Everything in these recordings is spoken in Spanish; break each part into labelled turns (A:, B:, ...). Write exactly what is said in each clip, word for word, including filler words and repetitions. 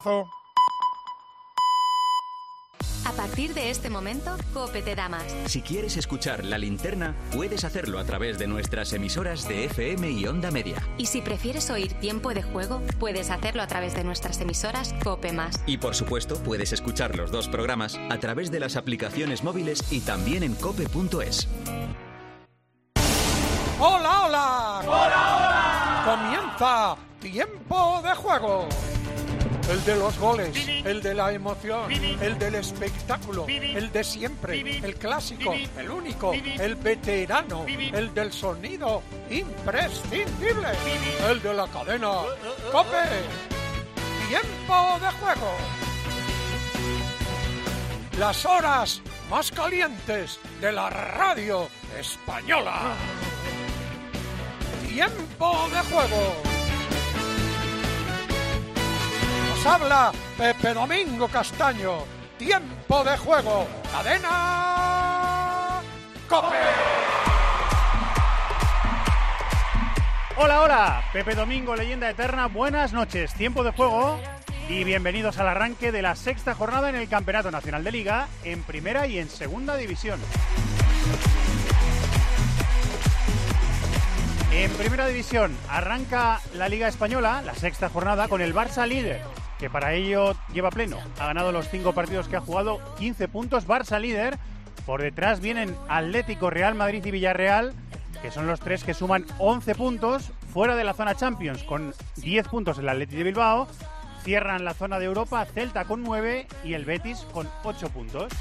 A: A partir de este momento, COPE te da más.
B: Si quieres escuchar La Linterna, puedes hacerlo a través de nuestras emisoras de F M y Onda Media.
A: Y si prefieres oír Tiempo de Juego, puedes hacerlo a través de nuestras emisoras COPE más.
B: Y por supuesto, puedes escuchar los dos programas a través de las aplicaciones móviles y también en cope punto es.
C: ¡Hola, hola! ¡Hola, hola! Comienza Tiempo de Juego. El de los goles, el de la emoción, el del espectáculo, el de siempre, el clásico, el único, el veterano, el del sonido imprescindible, el de la cadena COPE. Tiempo de Juego. Las horas más calientes de la radio española. Tiempo de Juego. Habla Pepe Domingo Castaño. Tiempo de Juego. Cadena COPE.
D: Hola, hola. Pepe Domingo, leyenda eterna. Buenas noches. Tiempo de Juego. Y bienvenidos al arranque de la sexta jornada en el Campeonato Nacional de Liga, en Primera y en Segunda División. En Primera División arranca la Liga Española, la sexta jornada, con el Barça líder, que para ello lleva pleno. Ha ganado los cinco partidos que ha jugado, quince puntos, Barça líder. Por detrás vienen Atlético, Real Madrid y Villarreal, que son los tres que suman once puntos, fuera de la zona Champions, con diez puntos el Athletic de Bilbao. Cierran la zona de Europa Celta con nueve y el Betis con ocho puntos.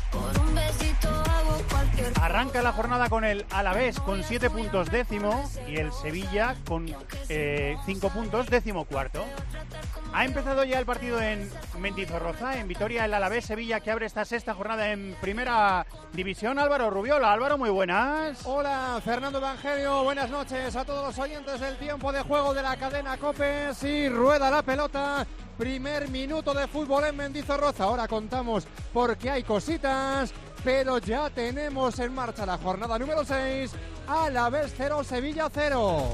D: Arranca la jornada con el Alavés con siete puntos, décimo, y el Sevilla con eh, cinco puntos, décimo cuarto. Ha empezado ya el partido en Mendizorroza, en Vitoria, el Alavés-Sevilla, que abre esta sexta jornada en Primera División. Álvaro Rubiola. Álvaro, muy buenas.
E: Hola, Fernando Evangelio. Buenas noches a todos los oyentes del Tiempo de Juego de la cadena COPE. Sí, rueda la pelota. Primer minuto de fútbol en Mendizorroza. Ahora contamos porque hay cositas, pero ya tenemos en marcha la jornada número seis. Alavés cero, Sevilla cero.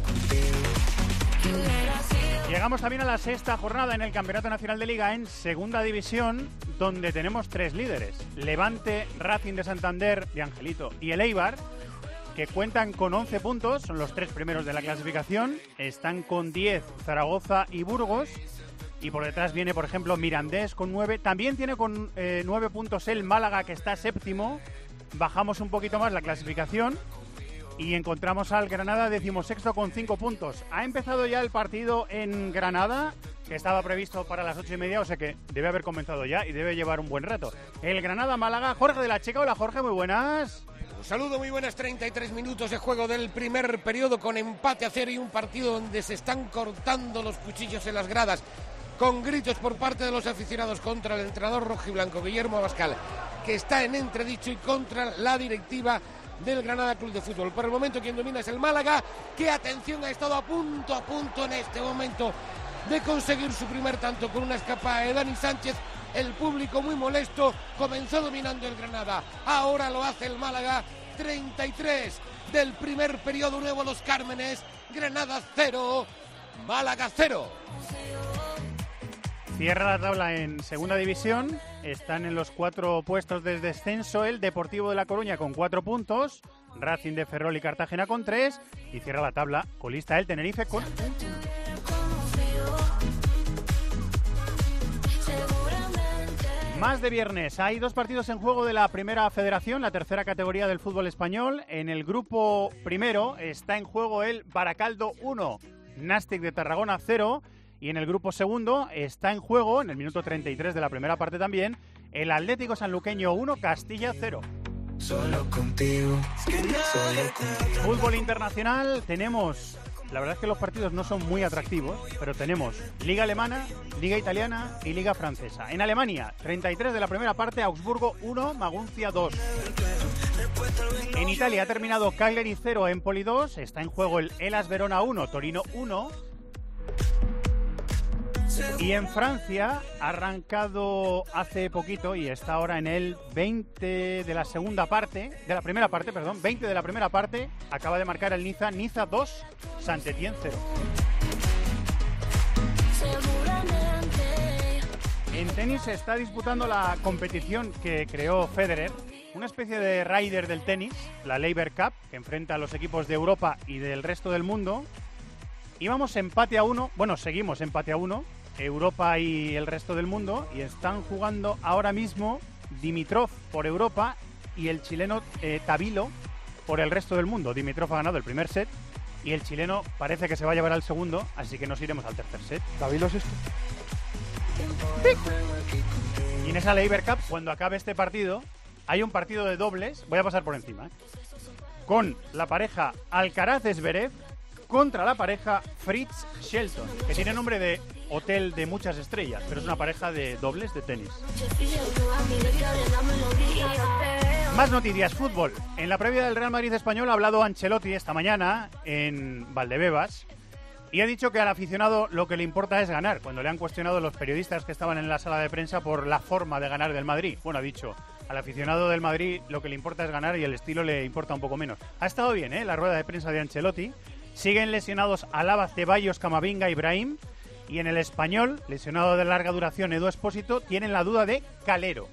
D: Llegamos también a la sexta jornada en el Campeonato Nacional de Liga en Segunda División, donde tenemos tres líderes: Levante, Racing de Santander, de Angelito, y el Eibar, que cuentan con once puntos, son los tres primeros de la clasificación. Están con diez Zaragoza y Burgos, y por detrás viene, por ejemplo, Mirandés con nueve. También tiene con eh, nueve puntos el Málaga, que está séptimo. Bajamos un poquito más la clasificación y encontramos al Granada decimosexto con cinco puntos. Ha empezado ya el partido en Granada, que estaba previsto para las ocho y media, o sea que debe haber comenzado ya y debe llevar un buen rato. El Granada-Málaga, Jorge de la Checa. Hola, Jorge, muy buenas.
F: Un saludo, muy buenas. treinta y tres minutos de juego del primer periodo con empate a cero y un partido donde se están cortando los cuchillos en las gradas, con gritos por parte de los aficionados contra el entrenador rojiblanco Guillermo Abascal, que está en entredicho, y contra la directiva del Granada Club de Fútbol. Por el momento quien domina es el Málaga, que, atención, ha estado a punto, a punto en este momento de conseguir su primer tanto con una escapada de Dani Sánchez. El público muy molesto. Comenzó dominando el Granada, ahora lo hace el Málaga. treinta y tres del primer periodo, nuevo Los Cármenes. Granada cero, Málaga cero.
D: Cierra la tabla en Segunda División. Están en los cuatro puestos de descenso el Deportivo de La Coruña con cuatro puntos, Racing de Ferrol y Cartagena con tres, y cierra la tabla colista el Tenerife con un punto. Más de viernes. Hay dos partidos en juego de la Primera Federación, la tercera categoría del fútbol español. En el grupo primero está en juego el Baracaldo uno, Nàstic de Tarragona cero. Y en el grupo segundo está en juego, en el minuto treinta y tres de la primera parte también, el Atlético Sanluqueño uno, Castilla cero. Solo contigo, solo contigo. Fútbol internacional, tenemos, la verdad es que los partidos no son muy atractivos, pero tenemos Liga Alemana, Liga Italiana y Liga Francesa. En Alemania, treinta y tres de la primera parte, Augsburgo uno, Maguncia dos. En Italia ha terminado Cagliari cero, Empoli dos, está en juego el Hellas Verona uno, Torino uno. Y en Francia ha arrancado hace poquito y está ahora en el veinte de la segunda parte, de la primera parte, perdón, veinte de la primera parte, acaba de marcar el Niza, Niza dos, Saint-Étienne cero. En tenis se está disputando la competición que creó Federer, una especie de Ryder del tenis, la Laver Cup, que enfrenta a los equipos de Europa y del resto del mundo. Y vamos empate a uno, bueno, seguimos empate a uno, Europa y el resto del mundo, y están jugando ahora mismo Dimitrov por Europa y el chileno eh, Tabilo por el resto del mundo. Dimitrov ha ganado el primer set y el chileno parece que se va a llevar al segundo, así que nos iremos al tercer set.
C: ¿Tabilo es esto?
D: Y en esa Laver Cup, cuando acabe este partido, hay un partido de dobles, voy a pasar por encima, ¿eh? con la pareja Alcaraz-Zverev contra la pareja Fritz-Shelton, que tiene nombre de hotel de muchas estrellas, pero es una pareja de dobles de tenis. Más noticias, fútbol. En la previa del Real Madrid español ha hablado Ancelotti esta mañana en Valdebebas y ha dicho que al aficionado lo que le importa es ganar, cuando le han cuestionado los periodistas que estaban en la sala de prensa por la forma de ganar del Madrid. Bueno, ha dicho, al aficionado del Madrid lo que le importa es ganar y el estilo le importa un poco menos. Ha estado bien, ¿eh? La rueda de prensa de Ancelotti. Siguen lesionados Alaba, Ceballos, Camavinga, Ibrahim. Y en el Español, lesionado de larga duración Edu Expósito, tienen la duda de Calero.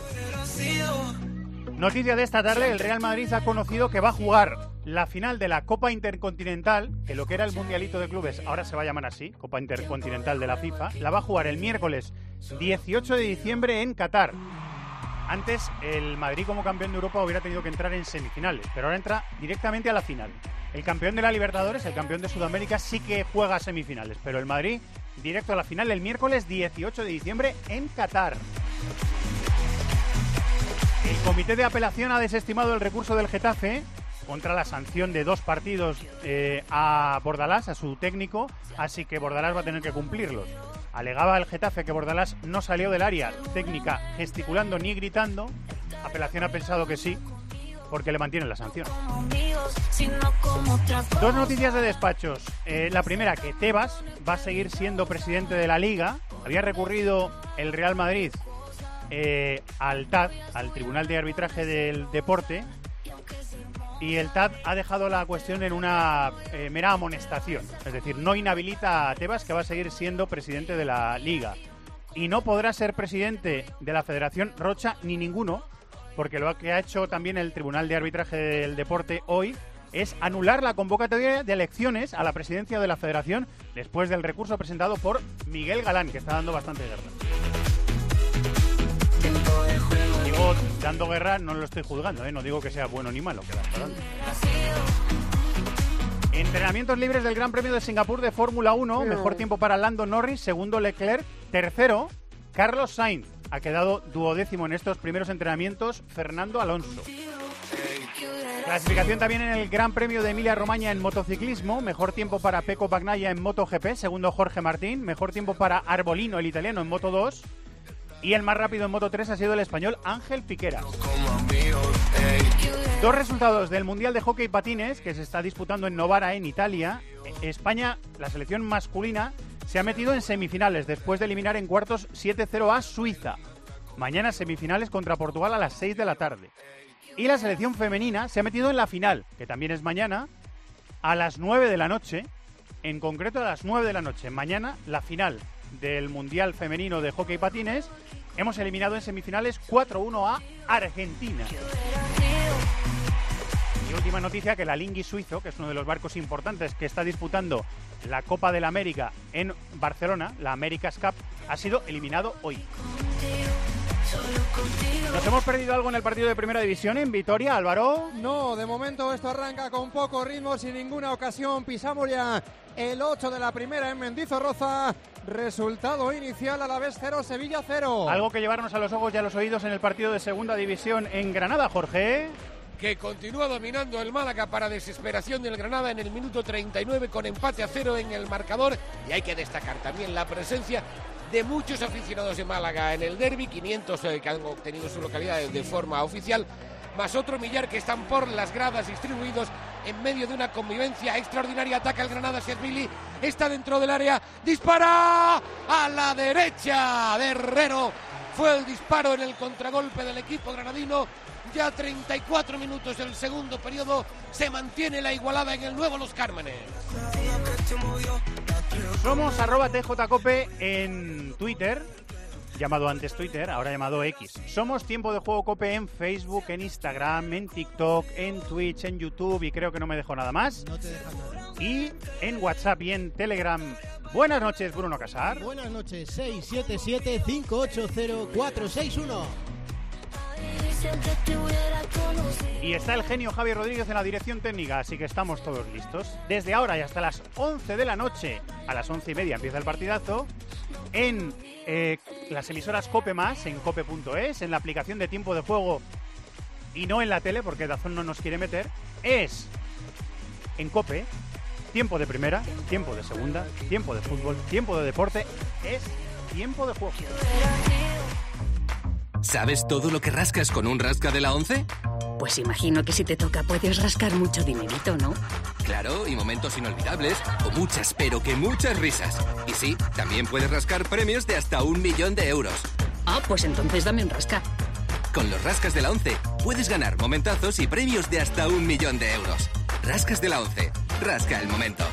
D: Noticia de esta tarde, el Real Madrid ha conocido que va a jugar la final de la Copa Intercontinental, que lo que era el Mundialito de Clubes ahora se va a llamar así, Copa Intercontinental de la FIFA. La va a jugar el miércoles dieciocho de diciembre en Qatar. Antes el Madrid como campeón de Europa hubiera tenido que entrar en semifinales, pero ahora entra directamente a la final. El campeón de la Libertadores, el campeón de Sudamérica, sí que juega a semifinales, pero el Madrid directo a la final el miércoles dieciocho de diciembre en Qatar. El comité de apelación ha desestimado el recurso del Getafe contra la sanción de dos partidos eh, a Bordalás, a su técnico, así que Bordalás va a tener que cumplirlos. Alegaba el Getafe que Bordalás no salió del área técnica gesticulando ni gritando. Apelación ha pensado que sí, porque le mantienen la sanción. Dos noticias de despachos. Eh, la primera, que Tebas va a seguir siendo presidente de la Liga. Había recurrido el Real Madrid eh, al T A D, al Tribunal de Arbitraje del Deporte, y el T A D ha dejado la cuestión en una eh, mera amonestación. Es decir, no inhabilita a Tebas, que va a seguir siendo presidente de la Liga. Y no podrá ser presidente de la Federación Rocha ni ninguno, porque lo que ha hecho también el Tribunal de Arbitraje del Deporte hoy es anular la convocatoria de elecciones a la presidencia de la Federación después del recurso presentado por Miguel Galán, que está dando bastante guerra. Digo, dando guerra no lo estoy juzgando, ¿eh? No digo que sea bueno ni malo, que la está dando. Entrenamientos libres del Gran Premio de Singapur de Fórmula uno, mejor tiempo para Lando Norris, segundo Leclerc, tercero Carlos Sainz. Ha quedado duodécimo en estos primeros entrenamientos Fernando Alonso. Clasificación también en el Gran Premio de Emilia-Romagna en motociclismo. Mejor tiempo para Pecco Bagnaia en MotoGP, segundo Jorge Martín. Mejor tiempo para Arbolino, el italiano, en Moto dos. Y el más rápido en Moto tres ha sido el español Ángel Piquera. Dos resultados del Mundial de Hockey Patines que se está disputando en Novara, en Italia. España, la selección masculina, se ha metido en semifinales después de eliminar en cuartos siete cero a Suiza. Mañana semifinales contra Portugal a las seis de la tarde. Y la selección femenina se ha metido en la final, que también es mañana, a las nueve de la noche. En concreto a las nueve de la noche. Mañana la final del Mundial Femenino de Hockey Patines. Hemos eliminado en semifinales cuatro uno a Argentina. Y última noticia, que la Lingui suizo, que es uno de los barcos importantes que está disputando la Copa de la América en Barcelona, la America's Cup, ha sido eliminado hoy. ¿Nos hemos perdido algo en el partido de Primera División en Vitoria, Álvaro?
E: No, de momento esto arranca con poco ritmo, sin ninguna ocasión. Pisamos ya el ocho de la primera en Mendizorroza. Resultado inicial: Alavés cero, Sevilla cero.
D: Algo que llevarnos a los ojos y a los oídos en el partido de Segunda División en Granada, Jorge.
F: Que continúa dominando el Málaga para desesperación del Granada en el minuto treinta y nueve con empate a cero en el marcador. Y hay que destacar también la presencia de muchos aficionados de Málaga en el derbi, quinientos eh, que han obtenido su localidad de forma oficial, más otro millar que están por las gradas distribuidos en medio de una convivencia extraordinaria. Ataca el Granada, Siervili, está dentro del área, dispara a la derecha de Herrero. Fue el disparo en el contragolpe del equipo granadino. Ya treinta y cuatro minutos del segundo periodo, se mantiene la igualada en el nuevo Los Cármenes.
D: Somos arroba T J Cope en Twitter llamado antes Twitter, ahora llamado X. Somos Tiempo de Juego Cope en Facebook, en Instagram, en TikTok, en Twitch, en YouTube y creo que no me dejo nada más.
G: No te dejan nada.
D: Y en WhatsApp y en Telegram. Buenas noches, Bruno Casar.
G: Buenas noches, seis siete siete, cinco ocho cero, cuatro seis uno.
D: Y está el genio Javier Rodríguez en la dirección técnica, así que estamos todos listos. Desde ahora y hasta las once de la noche, a las once y media empieza el partidazo, en eh, las emisoras Cope Más, en cope punto es, en la aplicación de Tiempo de Juego y no en la tele, porque Dazón no nos quiere meter, es en Cope, tiempo de primera, tiempo de segunda, tiempo de fútbol, tiempo de deporte, es Tiempo de Juego.
H: ¿Sabes todo lo que rascas con un rasca de la once?
I: Pues imagino que si te toca puedes rascar mucho dinerito, ¿no?
H: Claro, y momentos inolvidables, o muchas, pero que muchas risas. Y sí, también puedes rascar premios de hasta un millón de euros.
I: Ah, pues entonces dame un rasca.
H: Con los rascas de la once puedes ganar momentazos y premios de hasta un millón de euros. Rascas de la once, rasca el momento.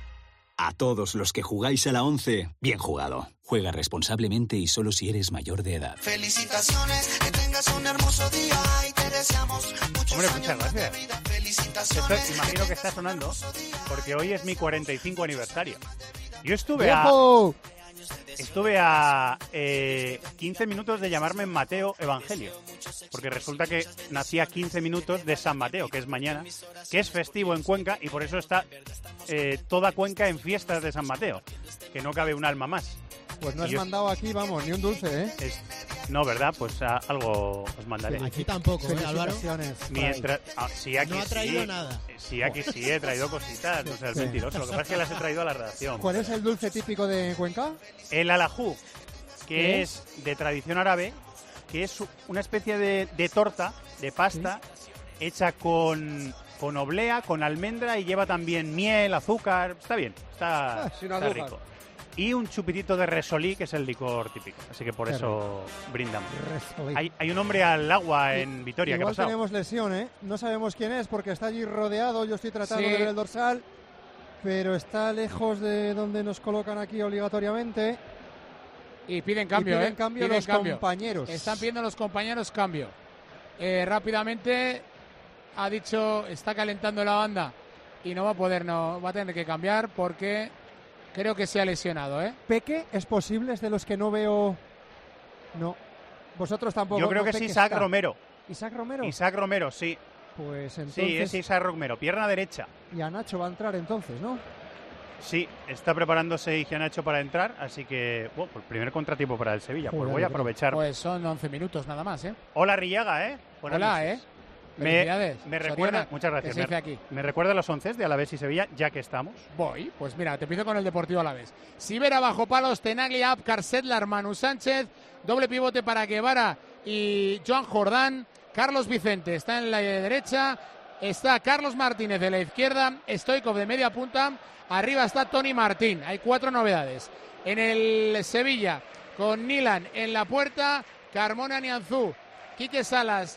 J: A todos los que jugáis a la once, bien jugado. Juega responsablemente y solo si eres mayor de edad.
K: Felicitaciones, que tengas un hermoso día y te deseamos muchos
D: Hombre,
K: años
D: muchas gracias.
K: de vida. Felicitaciones.
D: Esto imagino que está sonando porque hoy es mi cuarenta y cinco aniversario. Yo estuve
E: ¡Viejo!
D: a... Estuve a eh, quince minutos de llamarme Mateo Evangelio, porque resulta que nací a quince minutos de San Mateo, que es mañana, que es festivo en Cuenca y por eso está eh, toda Cuenca en fiestas de San Mateo, que no cabe un alma más.
E: Pues no has
D: yo...
E: mandado aquí, vamos, ni un dulce, ¿eh?
D: Es... No, ¿verdad? Pues a, algo os mandaré.
G: Aquí tampoco, ¿eh, Álvaro?
D: Mientras... Ah, sí, aquí
G: no ha traído
D: sí.
G: nada.
D: Sí, aquí sí, he traído cositas, o sea, el
E: Sí.
D: mentiroso. Lo que pasa es que las he traído a la redacción.
E: ¿Cuál es el dulce típico de Cuenca?
D: El alajú, que
E: ¿Qué
D: es de tradición árabe, que es una especie de, de torta, de pasta, ¿sí? hecha con, con oblea, con almendra y lleva también miel, azúcar. Está bien, está,
E: Ah, sin
D: está
E: azúcar.
D: rico. Y un chupitito de resolí, que es el licor típico. Así que por
E: Qué
D: eso brindamos.
E: Resolí.
D: Hay, hay un hombre al agua en Vitoria. ¿Qué ha
E: Igual
D: pasado?
E: tenemos lesión, ¿eh? No sabemos quién es porque está allí rodeado. Yo estoy tratando
F: Sí.
E: de ver el dorsal, pero está lejos de donde nos colocan aquí obligatoriamente.
F: Y piden cambio,
E: y piden
F: ¿eh?
E: cambio
F: Piden
E: los
F: cambio.
E: compañeros.
F: Están pidiendo los compañeros cambio. Eh, rápidamente ha dicho, está calentando la banda y no va a poder, no va a tener que cambiar porque creo que se ha lesionado, ¿eh?
E: Peque es posible, es de los que no veo. No. Vosotros tampoco.
D: Yo creo
E: no,
D: que es
E: Peque
D: Isaac
E: está.
D: Romero.
E: Isaac Romero.
D: Isaac Romero, sí.
E: Pues entonces.
D: Sí, es Isaac Romero. Pierna derecha.
E: Y a Nacho va a entrar entonces, ¿no?
D: Sí, está preparándose Igianacho para entrar, así que, bueno, pues primer contratiempo para el Sevilla, pues
E: Joder,
D: voy a
E: qué
D: aprovechar.
F: Pues son once minutos nada más, ¿eh?
D: Hola Rillaga, ¿eh? Buenas
F: Hola,
D: noches.
F: ¿eh?
D: Me,
F: Felicidades.
D: me
F: Soriana,
D: recuerda, muchas
F: que
D: gracias.
F: se dice
D: Me,
F: aquí.
D: me recuerda los once de Alavés y Sevilla, ya que estamos.
F: Voy, pues mira, te empiezo con el Deportivo Alavés. Sibera bajo palos, Tenaglia, Apcar, Sedlar, Manu Sánchez, doble pivote para Guevara y Joan Jordán. Carlos Vicente está en la derecha, está Carlos Martínez de la izquierda, Stoikov de media punta, arriba está Tony Martín. Hay cuatro novedades. En el Sevilla, con Nilan en la puerta, Carmona Nianzú, Quique Salas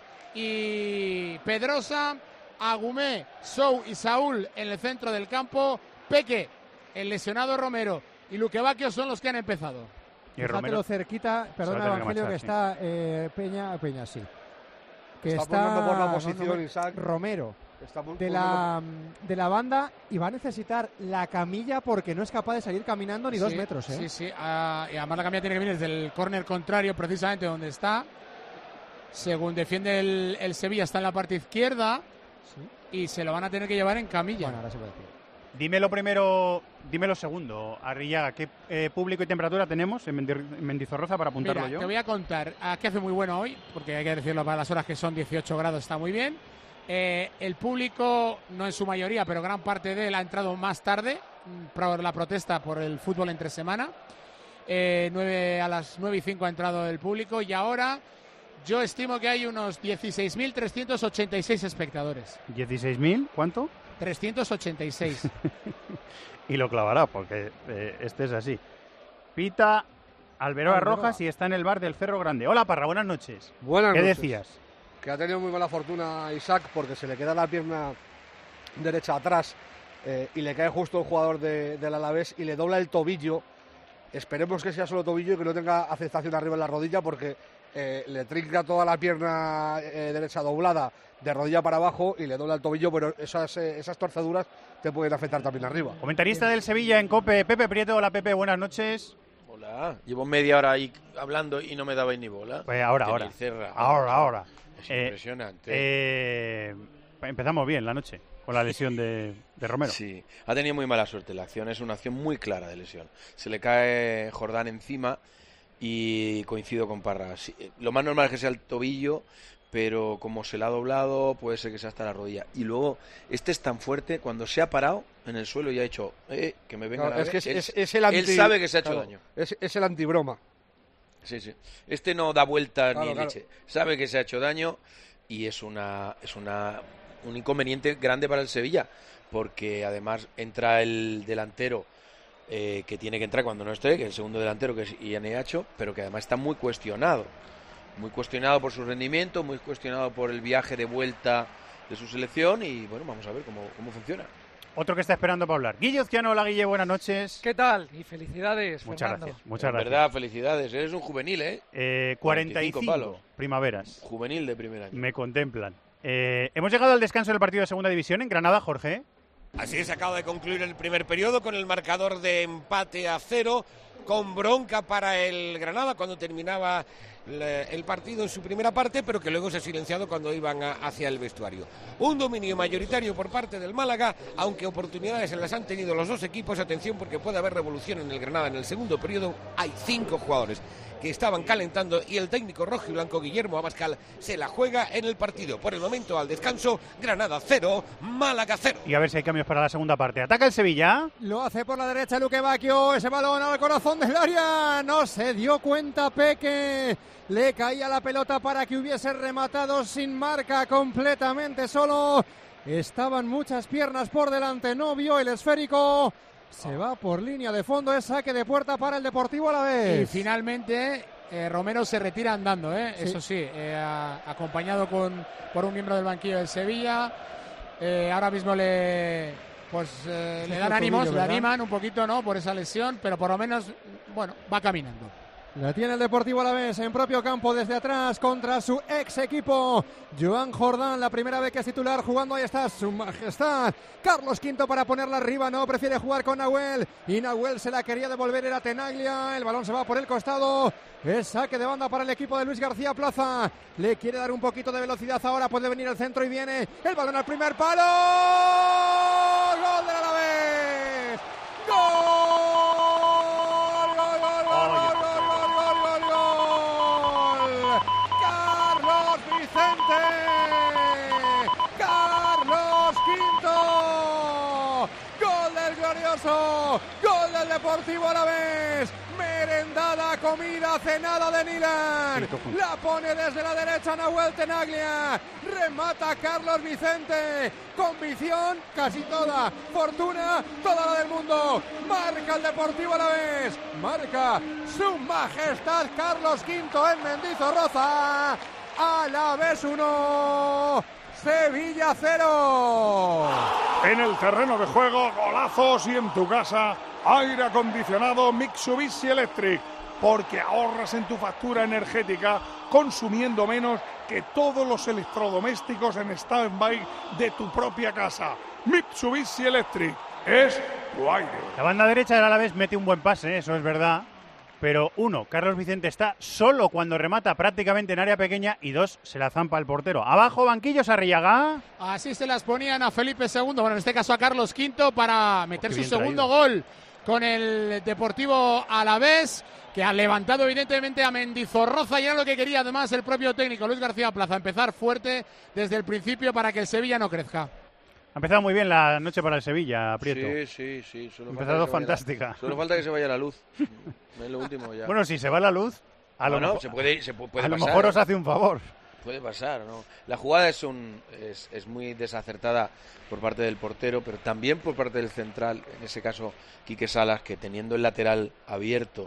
F: y Pedrosa, Agumé, Sou y Saúl en el centro del campo, Peque, el lesionado Romero y Luque Bacchio son los que han empezado.
D: Y
E: Fíjate
D: Romero
E: lo cerquita, perdona
D: se va a tener que
E: Evangelio, que
D: marchar,
E: está eh, Peña, Peña sí. Que
L: Está
E: está,
L: poniendo por la
E: no,
L: posición
E: no, no,
L: Isaac.
E: Romero
L: Está pon-
E: de
L: poniendo-
E: la, de la banda y va a necesitar la camilla porque no es capaz de salir caminando ni dos
F: Sí,
E: metros. ¿eh?
F: Sí, sí. Ah, y además la camilla tiene que venir desde el córner contrario, precisamente donde está. Según defiende el, el Sevilla, está en la parte izquierda y se lo van a tener que llevar en camilla.
E: Bueno, ahora se puede decir.
D: Dímelo primero, dímelo segundo, Arrillaga, ¿qué eh, público y temperatura tenemos en, Mendi- en Mendizorroza para apuntarlo
F: Mira,
D: yo?
F: te voy a contar. Aquí hace muy bueno hoy, porque hay que decirlo para las horas que son dieciocho grados, está muy bien. Eh, el público, no en su mayoría, pero gran parte de él ha entrado más tarde mm, por la protesta por el fútbol entre semana. Eh, nueve, a las nueve y cinco ha entrado el público y ahora yo estimo que hay unos dieciséis mil trescientos ochenta y seis espectadores.
D: ¿dieciséis mil? ¿Cuánto?
F: trescientos ochenta y seis.
D: Y lo clavará, porque eh, este es así. Pita Alberoa
L: Alberoa.
D: Rojas y está en el bar del Cerro Grande. Hola, Parra, buenas noches.
L: Buenas
D: ¿Qué
L: noches.
D: decías?
L: Que ha tenido muy mala fortuna Isaac porque se le queda la pierna derecha atrás eh, y le cae justo el jugador de, del Alavés y le dobla el tobillo esperemos que sea solo tobillo y que no tenga afectación arriba en la rodilla, porque eh, le trinca toda la pierna eh, derecha doblada de rodilla para abajo y le dobla el tobillo, pero esas, eh, esas torceduras te pueden afectar también arriba.
D: Comentarista del Sevilla en COPE, Pepe Prieto. Hola, Pepe, buenas noches.
M: Hola, llevo media hora ahí hablando y no me dabais ni bola.
D: Pues ahora, ahora. Ahora, ahora.
M: Es
D: eh,
M: impresionante.
D: Eh, empezamos bien la noche con la lesión de, de Romero.
M: Sí, ha tenido muy mala suerte la acción, es una acción muy clara de lesión. Se le cae Jordán encima y coincido con Parra. Sí, lo más normal es que sea el tobillo, pero como se le ha doblado, puede ser que sea hasta la rodilla. Y luego, este es tan fuerte, cuando se ha parado en el suelo y ha hecho, eh, que me venga
L: claro,
M: la
L: es que es,
M: él,
L: es, es el anti,
M: él sabe que se ha hecho
L: claro,
M: daño.
L: Es, es el antibroma.
M: Sí, sí. Este no da vueltas
L: claro,
M: ni
L: claro.
M: leche. Sabe que se ha hecho daño y es una es una un inconveniente grande para el Sevilla, porque además entra el delantero eh, que tiene que entrar cuando no esté, que es el segundo delantero, que es Ian Eacho, pero que además está muy cuestionado. Muy cuestionado por su rendimiento, muy cuestionado por el viaje de vuelta de su selección y bueno, vamos a ver cómo, cómo funciona.
D: Otro que está esperando para hablar. Guille Ozquiano, hola Guille, buenas noches.
N: ¿Qué tal? Y felicidades,
D: Muchas
N: Fernando.
D: gracias, muchas
M: En
D: gracias.
M: verdad, felicidades, eres un juvenil, ¿eh?
D: eh cuarenta y cinco
M: palos.
D: primaveras.
M: Juvenil de primer año.
D: Me contemplan. Eh, hemos llegado al descanso del partido de segunda división en Granada, Jorge.
F: Así es, acaba de concluir el primer periodo con el marcador de empate a cero, con bronca para el Granada cuando terminaba el partido en su primera parte, pero que luego se ha silenciado cuando iban a, hacia el vestuario. Un dominio mayoritario por parte del Málaga, aunque oportunidades en las han tenido los dos equipos. Atención, porque puede haber revolución en el Granada en el segundo periodo. Hay cinco jugadores que estaban calentando y el técnico rojiblanco Guillermo Abascal se la juega en el partido. Por el momento, al descanso, Granada cero, Málaga cero.
D: Y a ver si hay cambios para la segunda parte. Ataca el Sevilla.
E: Lo hace por la derecha Luque Bacchio, ese balón al corazón del área. No se dio cuenta Peque. Le caía la pelota para que hubiese rematado sin marca, completamente solo. Estaban muchas piernas por delante, no vio el esférico. Se va por línea de fondo, es saque de puerta para el Deportivo Alavés.
N: Y finalmente eh, Romero se retira andando, ¿eh?
E: Sí.
N: Eso sí, eh, a, acompañado con, por un miembro del banquillo del Sevilla. Eh, ahora mismo le, pues, eh, le dan ánimos, le animan un poquito, ¿no? Por esa lesión, pero por lo menos, bueno, va caminando.
E: La tiene el Deportivo Alavés en propio campo desde atrás contra su ex equipo. Joan Jordán, la primera vez que es titular jugando. Ahí está su majestad Carlos Quinto para ponerla arriba. No, prefiere jugar con Nahuel. Y Nahuel se la quería devolver, era Tenaglia. El balón se va por el costado. Es saque de banda para el equipo de Luis García Plaza. Le quiere dar un poquito de velocidad ahora. Puede venir el centro y viene el balón al primer palo. ¡Gol del Alavés! ¡Gol! Carlos Quinto, gol del glorioso, gol del Deportivo Alavés, merendada, comida, cenada de Nilan, la pone desde la derecha Nahuel Tenaglia, remata Carlos Vicente, convicción casi toda, fortuna toda la del mundo, marca el Deportivo Alavés, marca su majestad Carlos Quinto en Mendizorroza. Alavés uno, Sevilla cero.
C: En el terreno de juego, golazos, y en tu casa, aire acondicionado Mitsubishi Electric, porque ahorras en tu factura energética consumiendo menos que todos los electrodomésticos en stand-by de tu propia casa. Mitsubishi Electric es tu aire.
D: La banda derecha del Alavés mete un buen pase, eso es verdad. Pero uno, Carlos Vicente está solo cuando remata prácticamente en área pequeña, y dos, se la zampa el portero. Abajo, banquillos, Arriaga.
N: Así se las ponían a Felipe segundo, bueno, en este caso a Carlos Quinto, para meter
D: Oh,
N: su
D: bien
N: segundo
D: traído.
N: gol con el Deportivo Alavés, que ha levantado evidentemente a Mendizorroza, y era lo que quería además el propio técnico Luis García Plaza, empezar fuerte desde el principio para que el Sevilla no crezca.
D: Ha empezado muy bien la noche para el Sevilla, Prieto.
M: Sí, sí, sí. Solo
D: Ha
M: falta
D: empezado
M: que se vaya
D: fantástica.
M: la- Solo falta que se vaya la luz. Es lo último ya.
D: Bueno, si se va la luz, a lo,
M: Bueno,
D: mejor,
M: se puede, se pu- puede
D: a lo
M: pasar,
D: mejor
M: ¿no?
D: os hace un favor.
M: Puede pasar, ¿no? La jugada es, un, es, es muy desacertada por parte del portero, pero también por parte del central, en ese caso Quique Salas, que teniendo el lateral abierto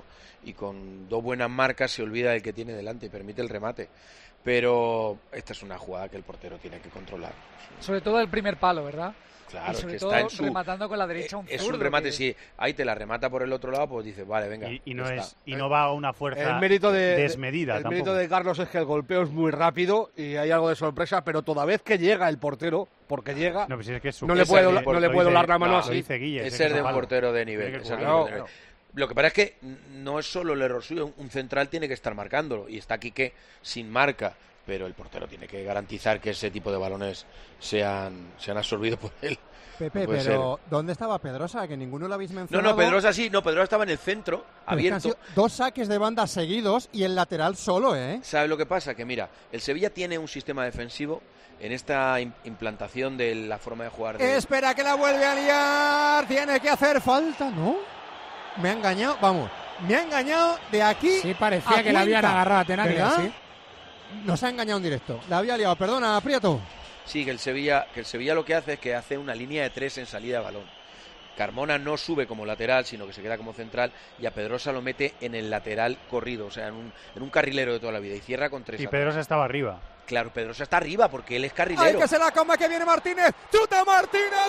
M: y con dos buenas marcas se olvida del que tiene delante y permite el remate. Pero esta es una jugada que el portero tiene que controlar.
O: Sobre todo el primer palo, ¿verdad?
M: Claro,
O: y sobre
M: es que
O: todo
M: está en su...
O: rematando con la derecha un
M: Es
O: zurdo,
M: un remate,
O: que...
M: si ahí te la remata por el otro lado, pues dices, vale, venga.
D: Y, y no,
M: está.
D: es, y no va a una fuerza
L: el mérito de,
D: desmedida
L: El
D: tampoco.
L: mérito de Carlos es que el golpeo es muy rápido y hay algo de sorpresa, pero toda vez que llega el portero, porque llega,
D: no, pues es que es su...
L: no le puede,
M: es
L: no le puede doblar la mano
M: no,
L: así.
D: Dice Guille,
M: es ser de un portero de nivel.
D: Que
M: Es ser de
L: claro,
M: un portero de nivel. Lo que pasa es que no es solo el error suyo, un central tiene que estar marcándolo y está aquí que sin marca, pero el portero tiene que garantizar que ese tipo de balones sean, sean absorbidos por él.
E: Pepe,
M: no
E: pero
M: ser.
E: ¿dónde estaba Pedrosa? Que ninguno lo habéis
M: No,
E: mencionado.
M: no, Pedrosa sí, no, Pedrosa estaba en el centro,
E: Pero es que han
M: abierto.
E: sido dos saques de banda seguidos y el lateral solo, ¿eh?
M: ¿Sabes lo que pasa? Que mira, el Sevilla tiene un sistema defensivo en esta im- implantación de la forma de jugar de...
E: Espera que la vuelve a liar. Tiene que hacer falta, ¿no? Me ha engañado, vamos. Me ha engañado de aquí.
N: Sí, parecía
E: a
N: que la habían
E: Cuenca.
N: agarrado a Tenaglia,
E: ¿Verdad?
N: sí.
E: Nos ha engañado en directo. La había liado. Perdona, Prieto.
M: Sí, que el Sevilla, que el Sevilla lo que hace es que hace una línea de tres en salida de balón. Carmona no sube como lateral, sino que se queda como central, y a Pedrosa lo mete en el lateral corrido, o sea, en un, en un carrilero de toda la vida, y cierra con tres.
D: Y
M: atrás.
D: Pedrosa estaba arriba.
M: Claro, Pedrosa está arriba porque él es
E: ¡Ay,
M: carrilero.
E: que se la come, que viene Martínez! ¡Chuta Martínez